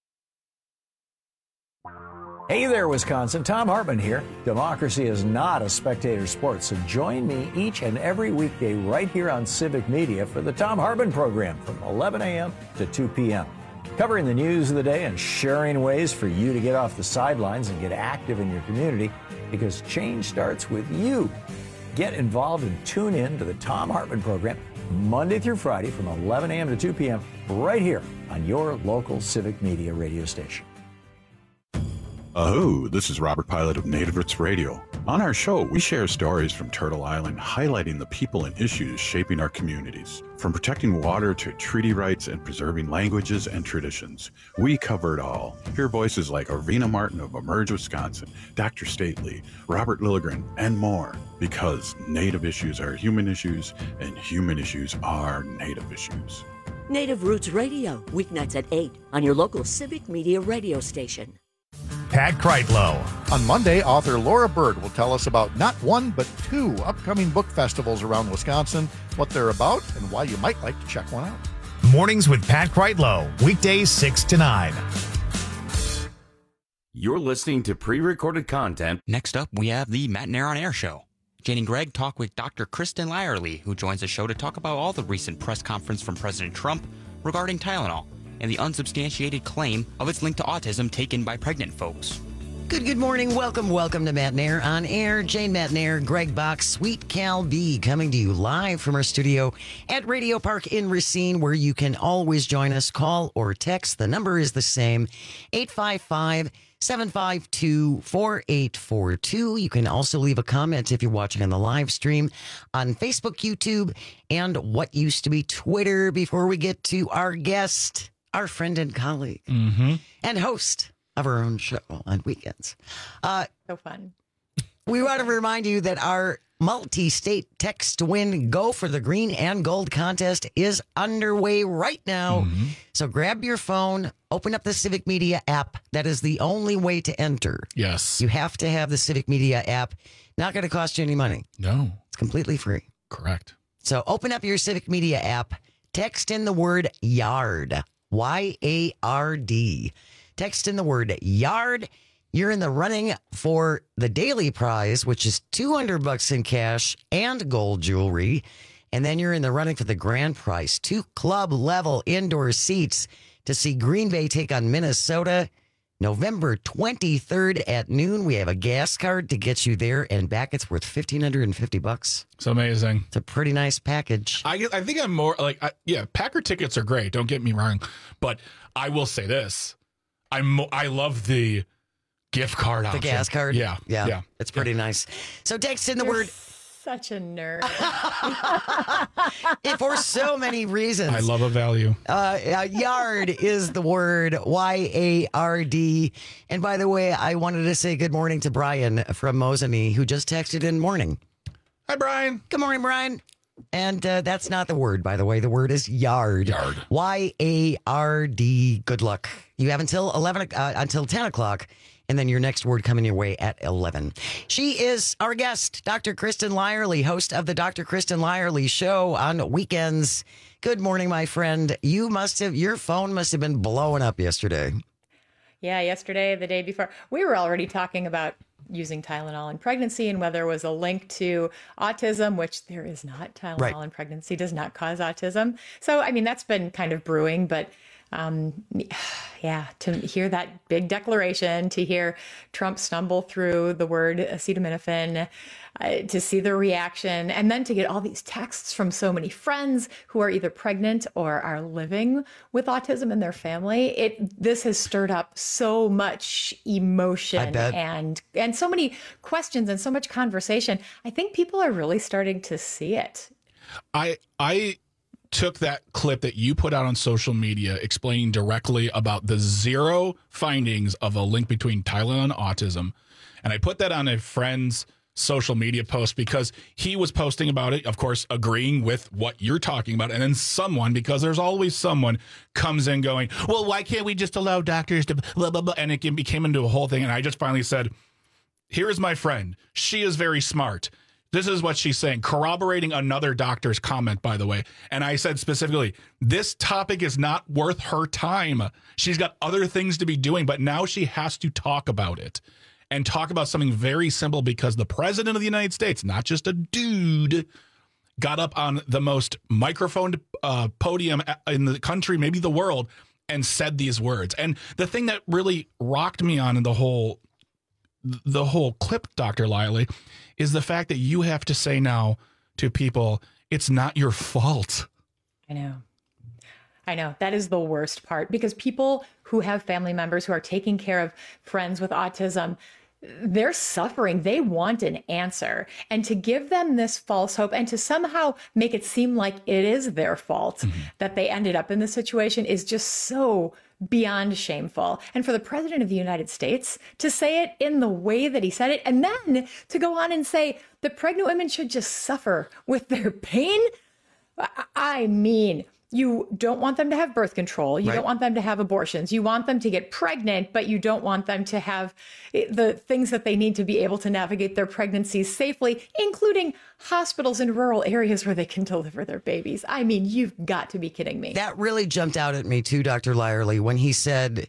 Hey there, Wisconsin. Tom Hartman here. Democracy is not a spectator sport, so join me each and every weekday right here on Civic Media for the Tom Hartman program from eleven a.m. to two p.m. Covering the news of the day and sharing ways for you to get off the sidelines and get active in your community, because change starts with you. Get involved and tune in to the Tom Hartman program Monday through Friday from eleven a.m. to two p.m. right here on your local Civic Media radio station. Oh, this is Robert Pilot of Native Roots Radio. On our show, we share stories from Turtle Island, highlighting the people and issues shaping our communities. From protecting water to treaty rights and preserving languages and traditions, we cover it all. Hear voices like Arvina Martin of Emerge Wisconsin, Doctor Stately, Robert Lilligren, and more. Because Native issues are human issues, and human issues are Native issues. Native Roots Radio, weeknights at eight on your local Civic Media radio station. Pat Kreitlow. On Monday, author Laura Bird will tell us about not one, but two upcoming book festivals around Wisconsin, what they're about, and why you might like to check one out. Mornings with Pat Kreitlow, weekdays six to nine. You're listening to pre-recorded content. Next up, we have the Matt Nair on Air show. Jane and Greg talk with Doctor Kristen Lyerly, who joins the show to talk about all the recent press conference from President Trump regarding Tylenol and the unsubstantiated claim of its link to autism taken by pregnant folks. Good, good morning. Welcome, welcome to Matt Nair on Air. Jane Matt Nair, Greg Box, Sweet Cal B, coming to you live from our studio at Radio Park in Racine, where you can always join us. Call or text. The number is the same, eight five five, seven five two, four eight four two. You can also leave a comment if you're watching on the live stream on Facebook, YouTube, and what used to be Twitter. Before we get to our guest, our friend and colleague, mm-hmm. and host of our own show on weekends. Uh, so fun. We want to remind you that our multi-state text to win Go for the Green and Gold contest is underway right now. Mm-hmm. So grab your phone, open up the Civic Media app. That is the only way to enter. Yes. You have to have the Civic Media app. Not going to cost you any money. No. It's completely free. Correct. So open up your Civic Media app, text in the word YARD. Y A R D. Text in the word YARD. You're in the running for the daily prize, which is two hundred bucks in cash and gold jewelry. And then you're in the running for the grand prize, two club level indoor seats to see Green Bay take on Minnesota November twenty-third at noon. We have a gas card to get you there and back. It's worth fifteen hundred fifty bucks. It's amazing. It's a pretty nice package. I I think I'm more like, I, yeah, Packer tickets are great. Don't get me wrong. But I will say this. I'm, I love the gift card option. The gas card? Yeah. Yeah. yeah. It's pretty yeah. nice. So text in the You're word. Such a nerd. For so many reasons. I love a value. Uh, uh, yard is the word, Y A R D. And by the way, I wanted to say good morning to Brian from Mosany, who just texted in morning. Hi, Brian. Good morning, Brian. And uh, that's not the word, by the way. The word is yard. Yard. Y A R D. Good luck. You have until eleven uh, until ten o'clock. And then your next word coming your way at eleven. She is our guest, Doctor Kristen Lyerly, host of the Doctor Kristen Lyerly Show on weekends. Good morning, my friend. You must have, your phone must have been blowing up yesterday. Yeah, yesterday, the day before, we were already talking about using Tylenol in pregnancy and whether there was a link to autism, which there is not. Tylenol right. in pregnancy does not cause autism. So, I mean, that's been kind of brewing, but Um, yeah, to hear that big declaration, to hear Trump stumble through the word acetaminophen, uh, to see the reaction, and then to get all these texts from so many friends who are either pregnant or are living with autism in their family. It this has stirred up so much emotion and and so many questions and so much conversation. I think people are really starting to see it. I I. took that clip that you put out on social media explaining directly about the zero findings of a link between Tylenol and autism. And I put that on a friend's social media post because he was posting about it, of course, agreeing with what you're talking about. And then someone, because there's always someone, comes in going, well, why can't we just allow doctors to blah, blah, blah? And it became into a whole thing. And I just finally said, here is my friend. She is very smart. This is what she's saying, corroborating another doctor's comment, by the way. And I said specifically, this topic is not worth her time. She's got other things to be doing, but now she has to talk about it and talk about something very simple because the president of the United States, not just a dude, got up on the most microphoned uh, podium in the country, maybe the world, and said these words. And the thing that really rocked me on in the whole the whole clip, Doctor Liley, is the fact that you have to say now to people, it's not your fault. I know. I know. That is the worst part, because people who have family members who are taking care of friends with autism, they're suffering. They want an answer. And to give them this false hope and to somehow make it seem like it is their fault mm-hmm. that they ended up in this situation is just so beyond shameful. And for the president of the United States to say it in the way that he said it, and then to go on and say that pregnant women should just suffer with their pain. I mean, you don't want them to have birth control. You right. don't want them to have abortions. You want them to get pregnant, but you don't want them to have the things that they need to be able to navigate their pregnancies safely, including hospitals in rural areas where they can deliver their babies. I mean, you've got to be kidding me. That really jumped out at me too, Doctor Lyerly, when he said,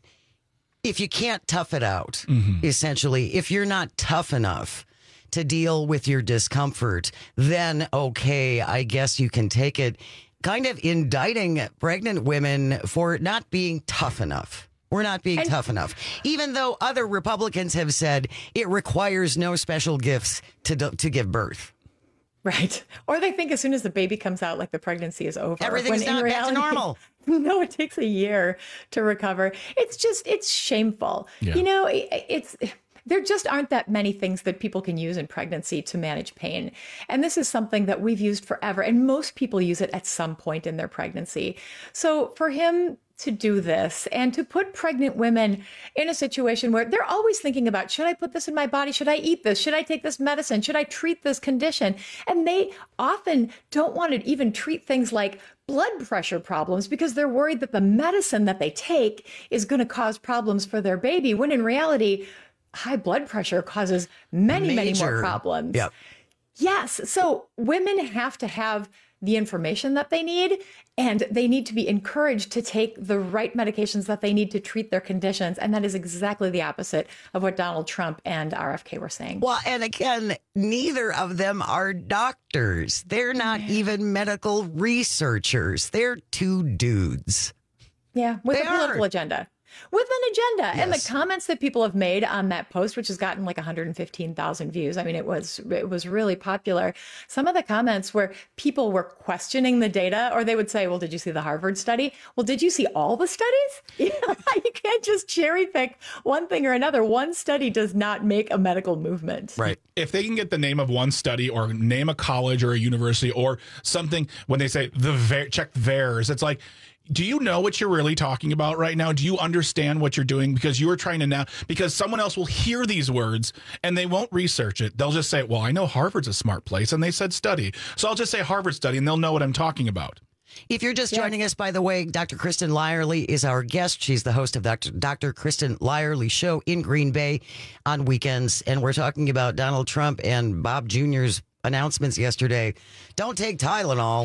if you can't tough it out, mm-hmm. essentially, if you're not tough enough to deal with your discomfort, then okay, I guess you can take it. Kind of indicting pregnant women for not being tough enough. We're not being and, tough enough. Even though other Republicans have said it requires no special gifts to to give birth. Right. Or they think as soon as the baby comes out, like the pregnancy is over. Everything's not back to normal. No, it takes a year to recover. It's just, it's shameful. Yeah. You know, it, it's... There just aren't that many things that people can use in pregnancy to manage pain. And this is something that we've used forever. And most people use it at some point in their pregnancy. So for him to do this and to put pregnant women in a situation where they're always thinking about, should I put this in my body? Should I eat this? Should I take this medicine? Should I treat this condition? And they often don't want to even treat things like blood pressure problems because they're worried that the medicine that they take is going to cause problems for their baby, when in reality, high blood pressure causes many, Major. many more problems. Yep. Yes. So women have to have the information that they need, and they need to be encouraged to take the right medications that they need to treat their conditions. And that is exactly the opposite of what Donald Trump and R F K were saying. Well, and again, neither of them are doctors. They're not yeah. even medical researchers. They're two dudes. Yeah, with they a political are. agenda. With an agenda. Yes. And the comments that people have made on that post, which has gotten like one hundred fifteen thousand views. I mean, it was it was really popular. Some of the comments where people were questioning the data, or they would say, well, did you see the Harvard study? Well, did you see all the studies? You know, you can't just cherry pick one thing or another. One study does not make a medical movement. Right. If they can get the name of one study or name a college or a university or something, when they say the ver- check V A E R S, it's like, do you know what you're really talking about right now? Do you understand what you're doing? Because you are trying to now, because someone else will hear these words and they won't research it. They'll just say, well, I know Harvard's a smart place and they said study. So I'll just say Harvard study and they'll know what I'm talking about. If you're just yeah. joining us, by the way, Doctor Kristen Lyerly is our guest. She's the host of Doctor Doctor Kristen Lyerly Show in Green Bay on weekends. And we're talking about Donald Trump and Bob Junior's announcements yesterday. Don't take Tylenol.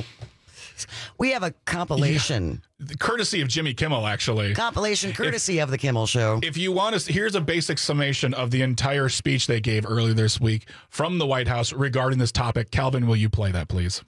We have a compilation. Yeah. Courtesy of Jimmy Kimmel, actually. Compilation courtesy if, of the Kimmel Show. If you want to, here's a basic summation of the entire speech they gave earlier this week from the White House regarding this topic. Calvin, will you play that, please?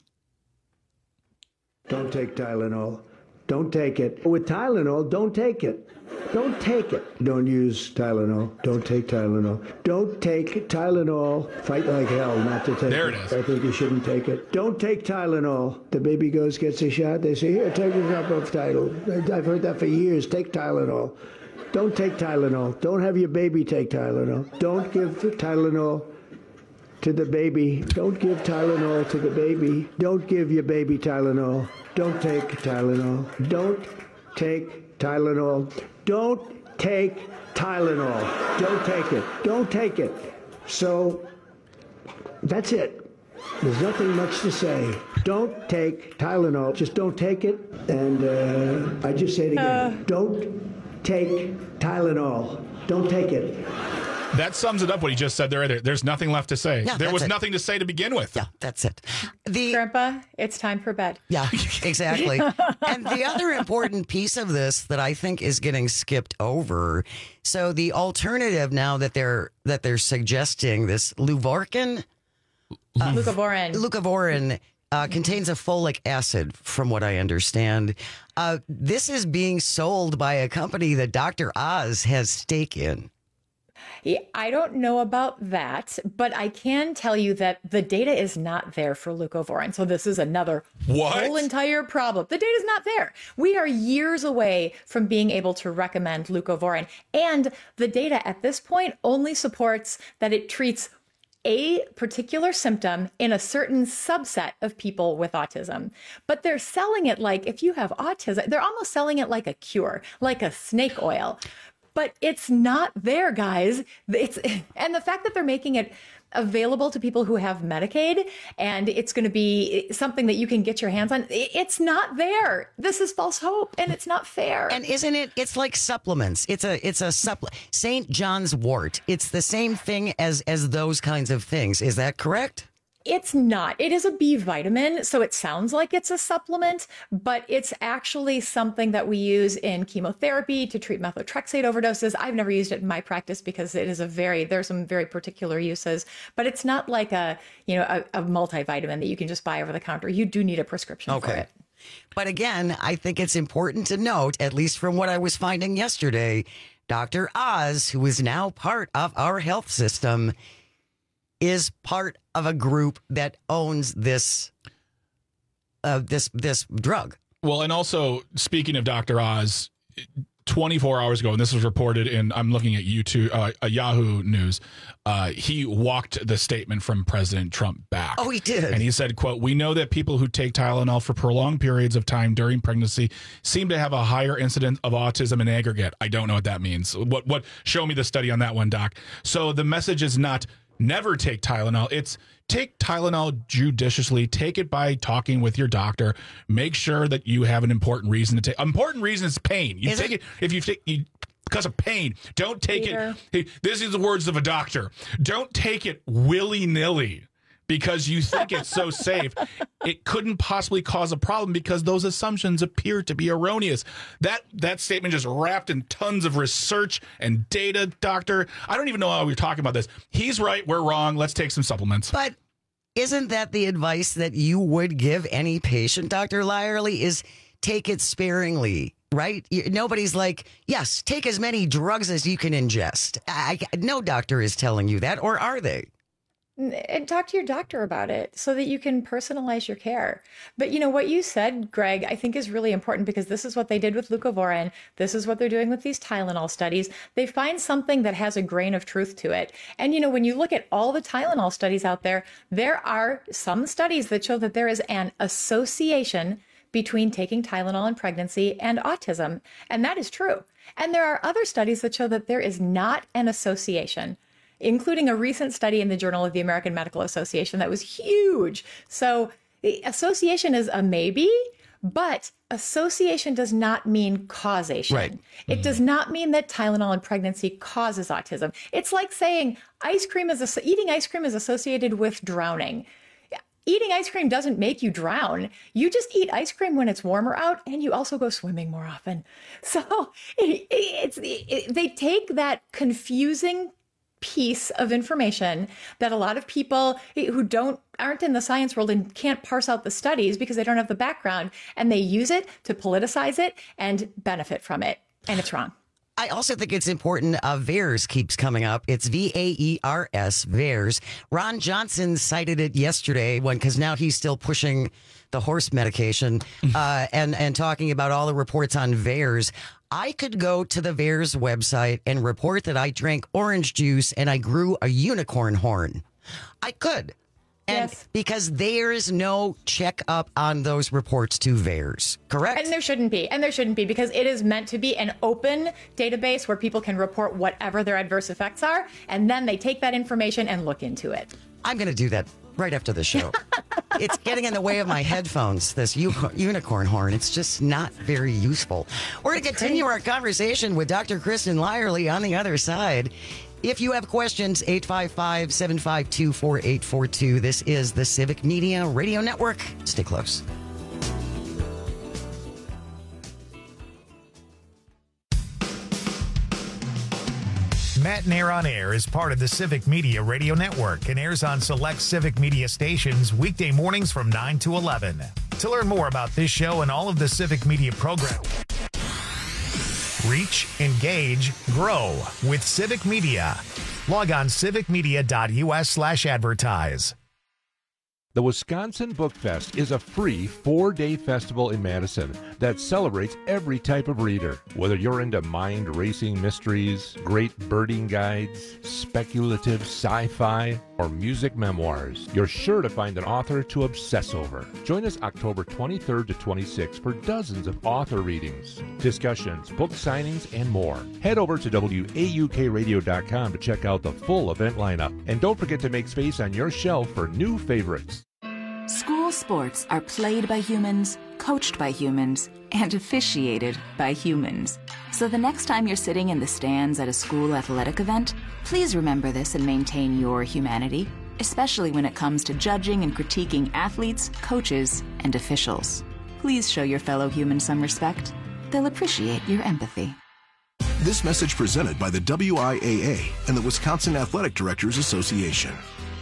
Don't take Tylenol. Don't take it. With Tylenol, don't take it. Don't take it. Don't use Tylenol. Don't take Tylenol. Don't take Tylenol. Fight like hell not to take there it. There it is. I think you shouldn't take it. Don't take Tylenol. The baby goes, gets a shot. They say, here, take a drop of Tylenol. I've heard that for years. Take Tylenol. Don't take Tylenol. Don't have your baby take Tylenol. Don't give Tylenol to the baby. Don't give Tylenol to the baby. Don't give your baby Tylenol. Don't take Tylenol. Don't take Tylenol. Don't take Tylenol. Don't take it. Don't take it. So that's it. There's nothing much to say. Don't take Tylenol. Just don't take it. And uh, I just say it again. Uh. Don't take Tylenol. Don't take it. That sums it up what he just said there. there. There's nothing left to say. Yeah, there was it. nothing to say to begin with. Yeah, that's it. The Grandpa, it's time for bed. Yeah, exactly. And the other important piece of this that I think is getting skipped over. So the alternative now that they're that they're suggesting, this Luvorin, uh, Leucovorin, Leucovorin uh, contains a folic acid, from what I understand. Uh, this is being sold by a company that Doctor Oz has stake in. Yeah, I don't know about that, but I can tell you that the data is not there for leucovorin. So this is another what? whole entire problem. The data is not there. We are years away from being able to recommend leucovorin. And the data at this point only supports that it treats a particular symptom in a certain subset of people with autism. But they're selling it like, if you have autism, they're almost selling it like a cure, like a snake oil. But it's not there, guys. It's and the fact that they're making it available to people who have Medicaid and it's going to be something that you can get your hands on, it's not there. This is false hope and it's not fair. And isn't it? It's like supplements. It's a it's a supplement. Saint John's wort. It's the same thing as as those kinds of things. Is that correct? It's not. It is a B vitamin, so it sounds like it's a supplement, but it's actually something that we use in chemotherapy to treat methotrexate overdoses. I've never used it in my practice because it is a very, there's some very particular uses, but it's not like a, you know, a, a multivitamin that you can just buy over the counter. You do need a prescription okay. for it. But again, I think it's important to note, at least from what I was finding yesterday, Doctor Oz, who is now part of our health system, is part of a group that owns this uh, this this drug. Well, and also, speaking of Doctor Oz, twenty-four hours ago, and this was reported in, I'm looking at YouTube, uh, uh, Yahoo News, uh, he walked the statement from President Trump back. Oh, he did. And he said, quote, "We know that people who take Tylenol for prolonged periods of time during pregnancy seem to have a higher incidence of autism in aggregate." I don't know what that means. What? What? Show me the study on that one, Doc. So the message is not never take Tylenol. It's take Tylenol judiciously. Take it by talking with your doctor. Make sure that you have an important reason to take. Important reason is pain. You is take it, it if you take you, because of pain. Don't take Peter. it. This is the words of a doctor. Don't take it willy nilly because you think it's so safe. It couldn't possibly cause a problem because those assumptions appear to be erroneous. That that statement just wrapped in tons of research and data, doctor. I don't even know how we're talking about this. He's right. We're wrong. Let's take some supplements. But isn't that the advice that you would give any patient, Doctor Lyerly, is take it sparingly, right? Nobody's like, yes, take as many drugs as you can ingest. I, no doctor is telling you that, or are they? And talk to your doctor about it so that you can personalize your care. But you know, what you said, Greg, I think is really important because this is what they did with leucovorin. This is what they're doing with these Tylenol studies. They find something that has a grain of truth to it. And you know, when you look at all the Tylenol studies out there, there are some studies that show that there is an association between taking Tylenol in pregnancy and autism. And that is true. And there are other studies that show that there is not an association, including a recent study in the Journal of the American Medical Association that was huge. So association is a maybe, but association does not mean causation. Right. It does not mean that Tylenol in pregnancy causes autism. It's like saying ice cream is eating ice cream is associated with drowning. Eating ice cream doesn't make you drown. You just eat ice cream when it's warmer out, and you also go swimming more often. So it, it's it, they take that confusing piece of information that a lot of people who don't aren't in the science world and can't parse out the studies because they don't have the background, and they use it to politicize it and benefit from it, and it's wrong. I also think it's important. Uh, VAERS keeps coming up. It's V A E R S, VAERS. Ron Johnson cited it yesterday when, because now he's still pushing the horse medication uh, and, and talking about all the reports on VAERS. I could go to the VAERS website and report that I drank orange juice and I grew a unicorn horn. I could. And yes. Because there is no checkup on those reports to VAERS, correct? And there shouldn't be. And there shouldn't be because it is meant to be an open database where people can report whatever their adverse effects are. And then they take that information and look into it. I'm going to do that right after the show. It's getting in the way of my headphones, this u- unicorn horn. It's just not very useful. We're going to continue our conversation with Doctor Kristen Lyerly on the other side. If you have questions, eight five five, seven five two, four eight four two. This is the Civic Media Radio Network. Stay close. Matt Nair on Air is part of the Civic Media Radio Network and airs on select Civic Media stations weekday mornings from nine to eleven. To learn more about this show and all of the Civic Media programs, reach, engage, grow with Civic Media. Log on civicmedia.us slash advertise. The Wisconsin Book Fest is a free four-day festival in Madison that celebrates every type of reader. Whether you're into mind-racing mysteries, great birding guides, speculative sci-fi, or music memoirs, you're sure to find an author to obsess over. Join us October twenty-third to twenty-sixth for dozens of author readings, discussions, book signings, and more. Head over to W A U K radio dot com to check out the full event lineup. And don't forget to make space on your shelf for new favorites. School sports are played by humans, coached by humans, and officiated by humans. So the next time you're sitting in the stands at a school athletic event, please remember this and maintain your humanity, especially when it comes to judging and critiquing athletes, coaches, and officials. Please show your fellow humans some respect. They'll appreciate your empathy. This message presented by the W I A A and the Wisconsin Athletic Directors Association.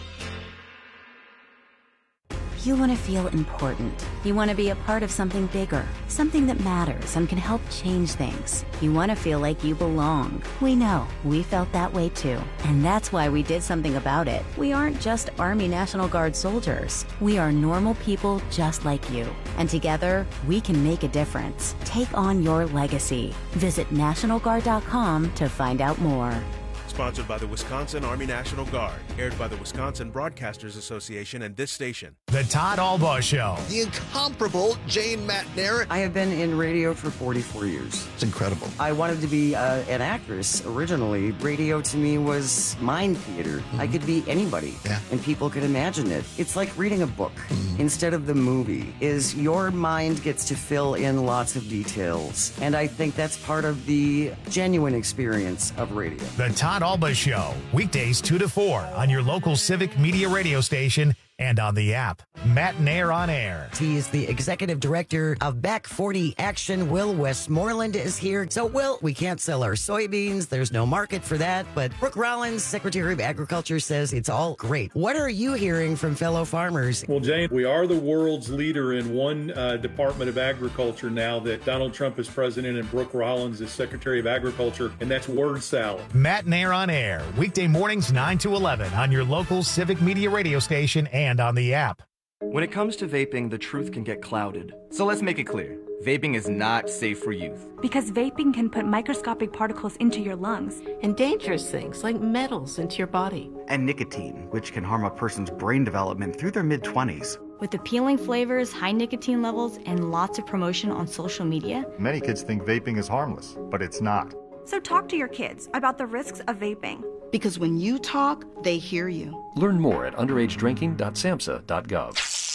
You want to feel important. You want to be a part of something bigger, something that matters and can help change things. You want to feel like you belong. We know. We felt that way too. And that's why we did something about it. We aren't just Army National Guard soldiers. We are normal people just like you. And together, we can make a difference. Take on your legacy. Visit National Guard dot com to find out more. Sponsored by the Wisconsin Army National Guard, aired by the Wisconsin Broadcasters Association and this station. The Todd Albaugh Show. The incomparable Jane Matt Nair. I have been in radio for forty-four years. It's incredible. I wanted to be uh, an actress originally. Radio to me was mind theater. Mm-hmm. I could be anybody, yeah. and people could imagine it. It's like reading a book mm-hmm. instead of the movie. Is your mind gets to fill in lots of details, and I think that's part of the genuine experience of radio. The Todd Albaugh Show, weekdays two to four on your local Civic Media radio station and on the app. Matt Nair on Air. He is the executive director of Back forty Action. Will Westmoreland is here. So, Will, we can't sell our soybeans. There's no market for that. But Brooke Rollins, Secretary of Agriculture, says it's all great. What are you hearing from fellow farmers? Well, Jane, we are the world's leader in one uh, Department of Agriculture now that Donald Trump is president and Brooke Rollins is Secretary of Agriculture, and that's word salad. Matt Nair on Air, weekday mornings nine to eleven on your local Civic Media radio station and and on the app. When it comes to vaping, the truth can get clouded. So let's make it clear. Vaping is not safe for youth. Because vaping can put microscopic particles into your lungs. And dangerous things like metals into your body. And nicotine, which can harm a person's brain development through their mid-twenties. With appealing flavors, high nicotine levels, and lots of promotion on social media. Many kids think vaping is harmless, but it's not. So talk to your kids about the risks of vaping. Because when you talk, they hear you. Learn more at underage drinking dot samhsa dot gov.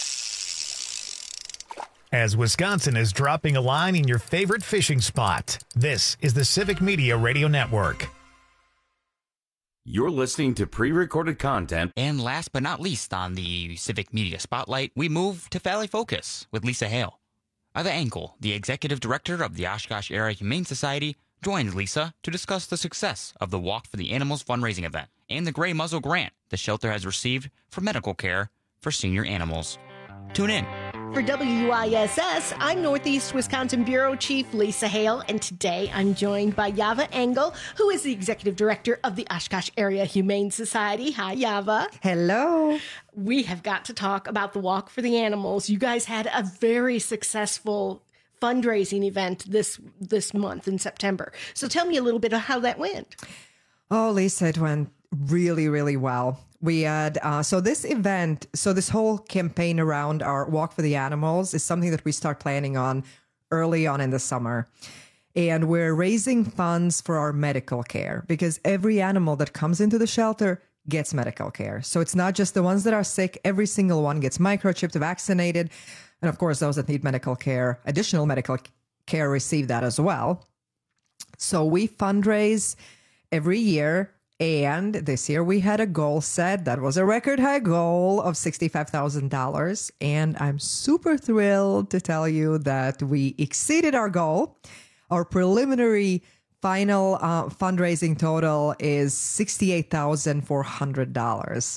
As Wisconsin is dropping a line in your favorite fishing spot, this is the Civic Media Radio Network. You're listening to pre-recorded content. And last but not least on the Civic Media Spotlight, we move to Valley Focus with Lisa Hale. Eva Enkel, the Executive Director of the Oshkosh Area Humane Society, joined Lisa to discuss the success of the Walk for the Animals fundraising event and the Gray Muzzle grant the shelter has received for medical care for senior animals. Tune in. For W I S S, I'm Northeast Wisconsin Bureau Chief Lisa Hale, and today I'm joined by Yava Engel, who is the Executive Director of the Oshkosh Area Humane Society. Hi, Yava. Hello. We have got to talk about the Walk for the Animals. You guys had a very successful fundraising event this this month in September. So tell me a little bit of how that went. Oh, Lisa, it went really, really well. We had, uh, so this event, so this whole campaign around our Walk for the Animals is something that we start planning on early on in the summer. And we're raising funds for our medical care because every animal that comes into the shelter gets medical care. So it's not just the ones that are sick. Every single one gets microchipped, vaccinated. And of course, those that need medical care, additional medical care, receive that as well. So we fundraise every year And this year we had a goal set that was a record high goal of sixty-five thousand dollars. And I'm super thrilled to tell you that we exceeded our goal. Our preliminary final uh, fundraising total is sixty-eight thousand four hundred dollars.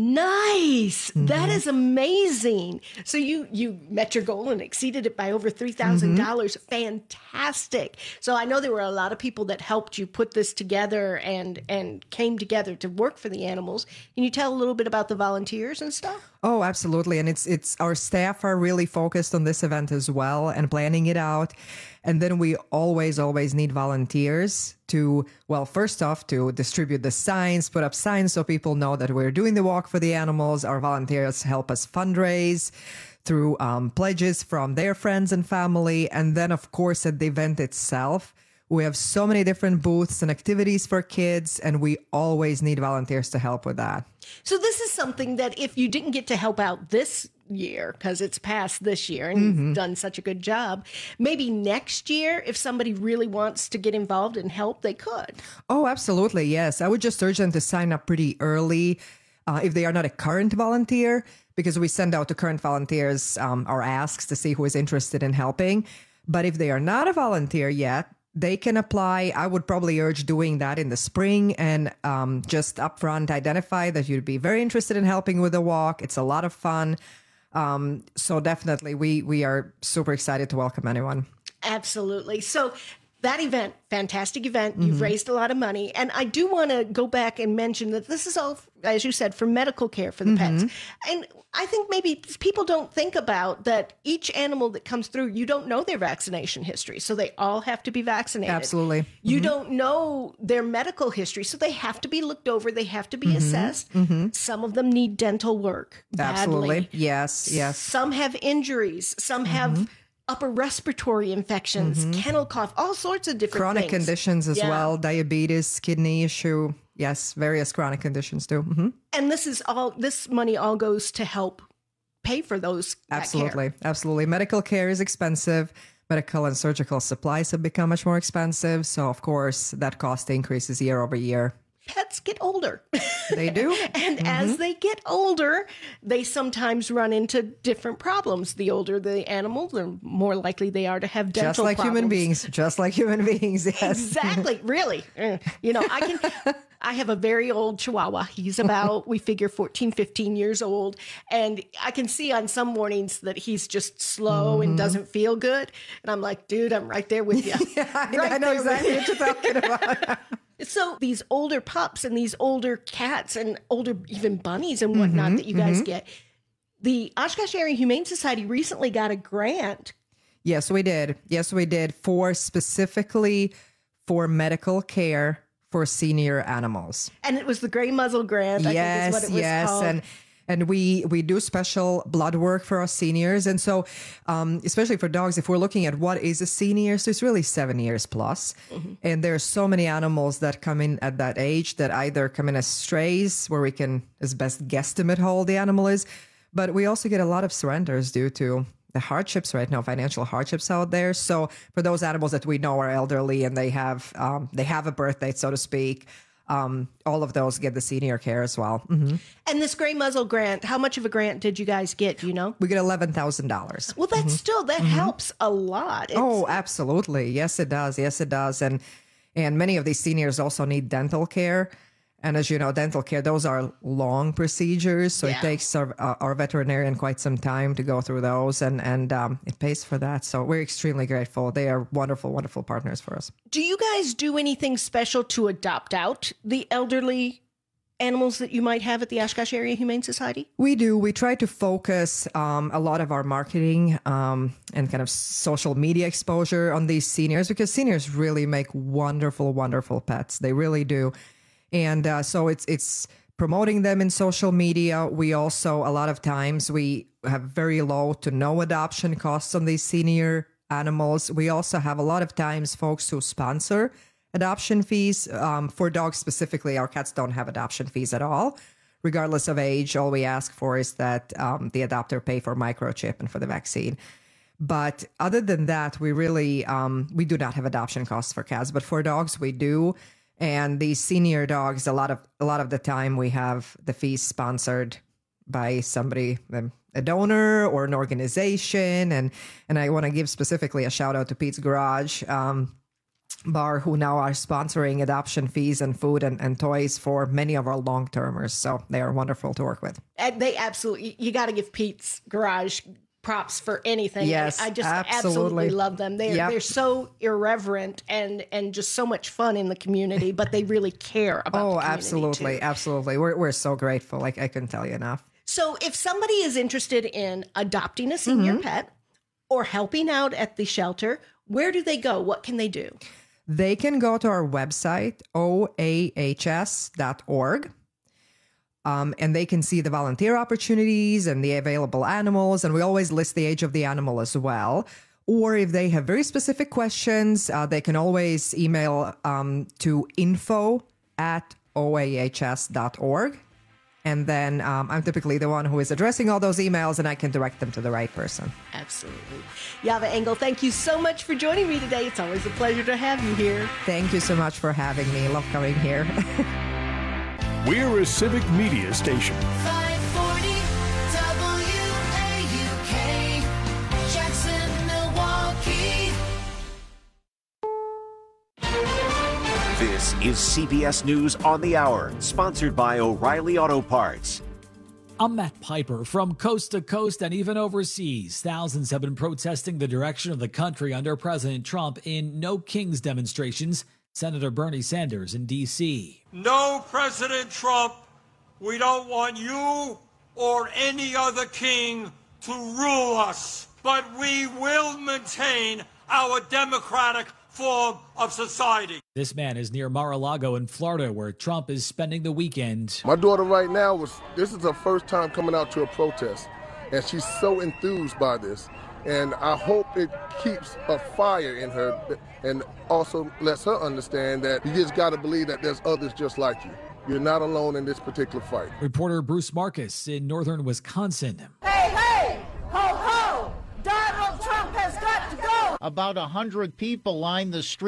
Nice. Mm-hmm. That is amazing. So you you met your goal and exceeded it by over three thousand dollars. Mm-hmm. Fantastic. So I know there were a lot of people that helped you put this together and and came together to work for the animals. Can you tell a little bit about the volunteers and stuff? Oh, absolutely. And it's it's our staff are really focused on this event as well and planning it out. And then we always, always need volunteers to, well, first off, to distribute the signs, put up signs so people know that we're doing the walk for the animals. Our volunteers help us fundraise through um, pledges from their friends and family. And then, of course, at the event itself, we have so many different booths and activities for kids, and we always need volunteers to help with that. So this is something that if you didn't get to help out this year, because it's past this year and Mm-hmm. you've done such a good job, maybe next year, if somebody really wants to get involved and help, they could. Oh, absolutely. Yes. I would just urge them to sign up pretty early uh, if they are not a current volunteer, because we send out to current volunteers um, our asks to see who is interested in helping. But if they are not a volunteer yet, they can apply. I would probably urge doing that in the spring and um, just upfront identify that you'd be very interested in helping with the walk. It's a lot of fun. Um, so definitely we we are super excited to welcome anyone. Absolutely. So that event, fantastic event. You've Mm-hmm. raised a lot of money. And I do want to go back and mention that this is all, as you said, for medical care for the Mm-hmm. pets. And I think maybe people don't think about that each animal that comes through, you don't know their vaccination history. So they all have to be vaccinated. Absolutely. You Mhm. don't know their medical history. So they have to be looked over. They have to be Mhm. assessed. Mhm. Some of them need dental work badly. Absolutely. Yes. Yes. Some have injuries. Some have upper respiratory infections, Mhm. kennel cough, all sorts of different Chronic things. conditions as Yeah. well, diabetes, kidney issue. Yes, various chronic conditions too. Mhm. And this is all, this money all goes to help pay for those. that Absolutely. care. Absolutely. Medical care is expensive. Medical and surgical supplies have become much more expensive. So, of course, that cost increases year over year. Pets get older. They do. And as they get older, they sometimes run into different problems. The older the animal, the more likely they are to have dental Just like problems. human beings. Just like human beings. Yes. Exactly. Really. Uh, You know, I can, I have a very old Chihuahua. He's about, we figure fourteen, fifteen years old. And I can see on some mornings that he's just slow and doesn't feel good. And I'm like, dude, I'm right there with you. yeah, I, Right I know there with exactly you. what you're talking about. So these older pups and these older cats and older even bunnies and whatnot Mhm, that you guys mhm. get, the Oshkosh Area Humane Society recently got a grant. Yes, we did. Yes, we did. For specifically for medical care for senior animals. And it was the Gray Muzzle Grant, I yes, think is what it was yes, called. and and we we do special blood work for our seniors, and so um, especially for dogs, if we're looking at what is a senior, so it's really seven years plus, Mm-hmm. and there's so many animals that come in at that age that either come in as strays, where we can as best guesstimate how old the animal is, but we also get a lot of surrenders due to the hardships right now, financial hardships out there. So for those animals that we know are elderly and they have um, they have a birth date, so to speak. Um, all of those get the senior care as well. Mm-hmm. And this Gray Muzzle Grant, how much of a grant did you guys get? Do you know? We get eleven thousand dollars. Well, that's still, that helps a lot. It's, Oh, absolutely. Yes, it does. Yes, it does. And and many of these seniors also need dental care. And as you know, dental care, those are long procedures. So Yeah. it takes our, uh, our veterinarian quite some time to go through those. And, and um, it pays for that. So we're extremely grateful. They are wonderful, wonderful partners for us. Do you guys do anything special to adopt out the elderly animals that you might have at the Oshkosh Area Humane Society? We do. We try to focus um, a lot of our marketing um, and kind of social media exposure on these seniors, because seniors really make wonderful, wonderful pets. They really do. And uh, so it's it's promoting them in social media. We also, a lot of times, we have very low to no adoption costs on these senior animals. We also have a lot of times folks who sponsor adoption fees. Um, for dogs specifically, our cats don't have adoption fees at all. Regardless of age, all we ask for is that um, the adopter pay for microchip and for the vaccine. But other than that, we really, um, we do not have adoption costs for cats. But for dogs, we do. And these senior dogs, a lot of a lot of the time, we have the feast sponsored by somebody, a donor or an organization. And and I want to give specifically a shout out to Pete's Garage um, Bar, who now are sponsoring adoption fees and food and, and toys for many of our long-termers. So they are wonderful to work with. And they absolutely, you got to give Pete's Garage props for anything. Yes, I, I just absolutely. absolutely love them. They're, Yep. they're so irreverent and, and just so much fun in the community, but they really care about Oh, the community absolutely. too. Absolutely. We're, we're so grateful. Like, I couldn't tell you enough. So if somebody is interested in adopting a senior Mhm. pet or helping out at the shelter, where do they go? What can they do? They can go to our website, O A H S dot org, um, and they can see the volunteer opportunities and the available animals. And we always list the age of the animal as well. Or if they have very specific questions, uh, they can always email um, to info at O A H S dot org. And then um, I'm typically the one who is addressing all those emails, and I can direct them to the right person. Absolutely. Yava Engel, thank you so much for joining me today. It's always a pleasure to have you here. Thank you so much for having me. Love coming here. We're a civic media station. five forty W A U K, Jackson, Milwaukee. This is C B S News on the Hour, sponsored by O'Reilly Auto Parts. I'm Matt Piper. From coast to coast and even overseas, thousands have been protesting the direction of the country under President Trump in No Kings demonstrations. Senator Bernie Sanders in D C No, President Trump, we don't want you or any other king to rule us, but we will maintain our democratic form of society. This man is near Mar-a-Lago in Florida, where Trump is spending the weekend. My daughter right now was, this is her first time coming out to a protest, and she's so enthused by this. And I hope it keeps a fire in her and also lets her understand that you just got to believe that there's others just like you. You're not alone in this particular fight. Reporter Bruce Marcus in northern Wisconsin. Hey, hey, ho, ho, Donald Trump has got to go. About a hundred people lined the street.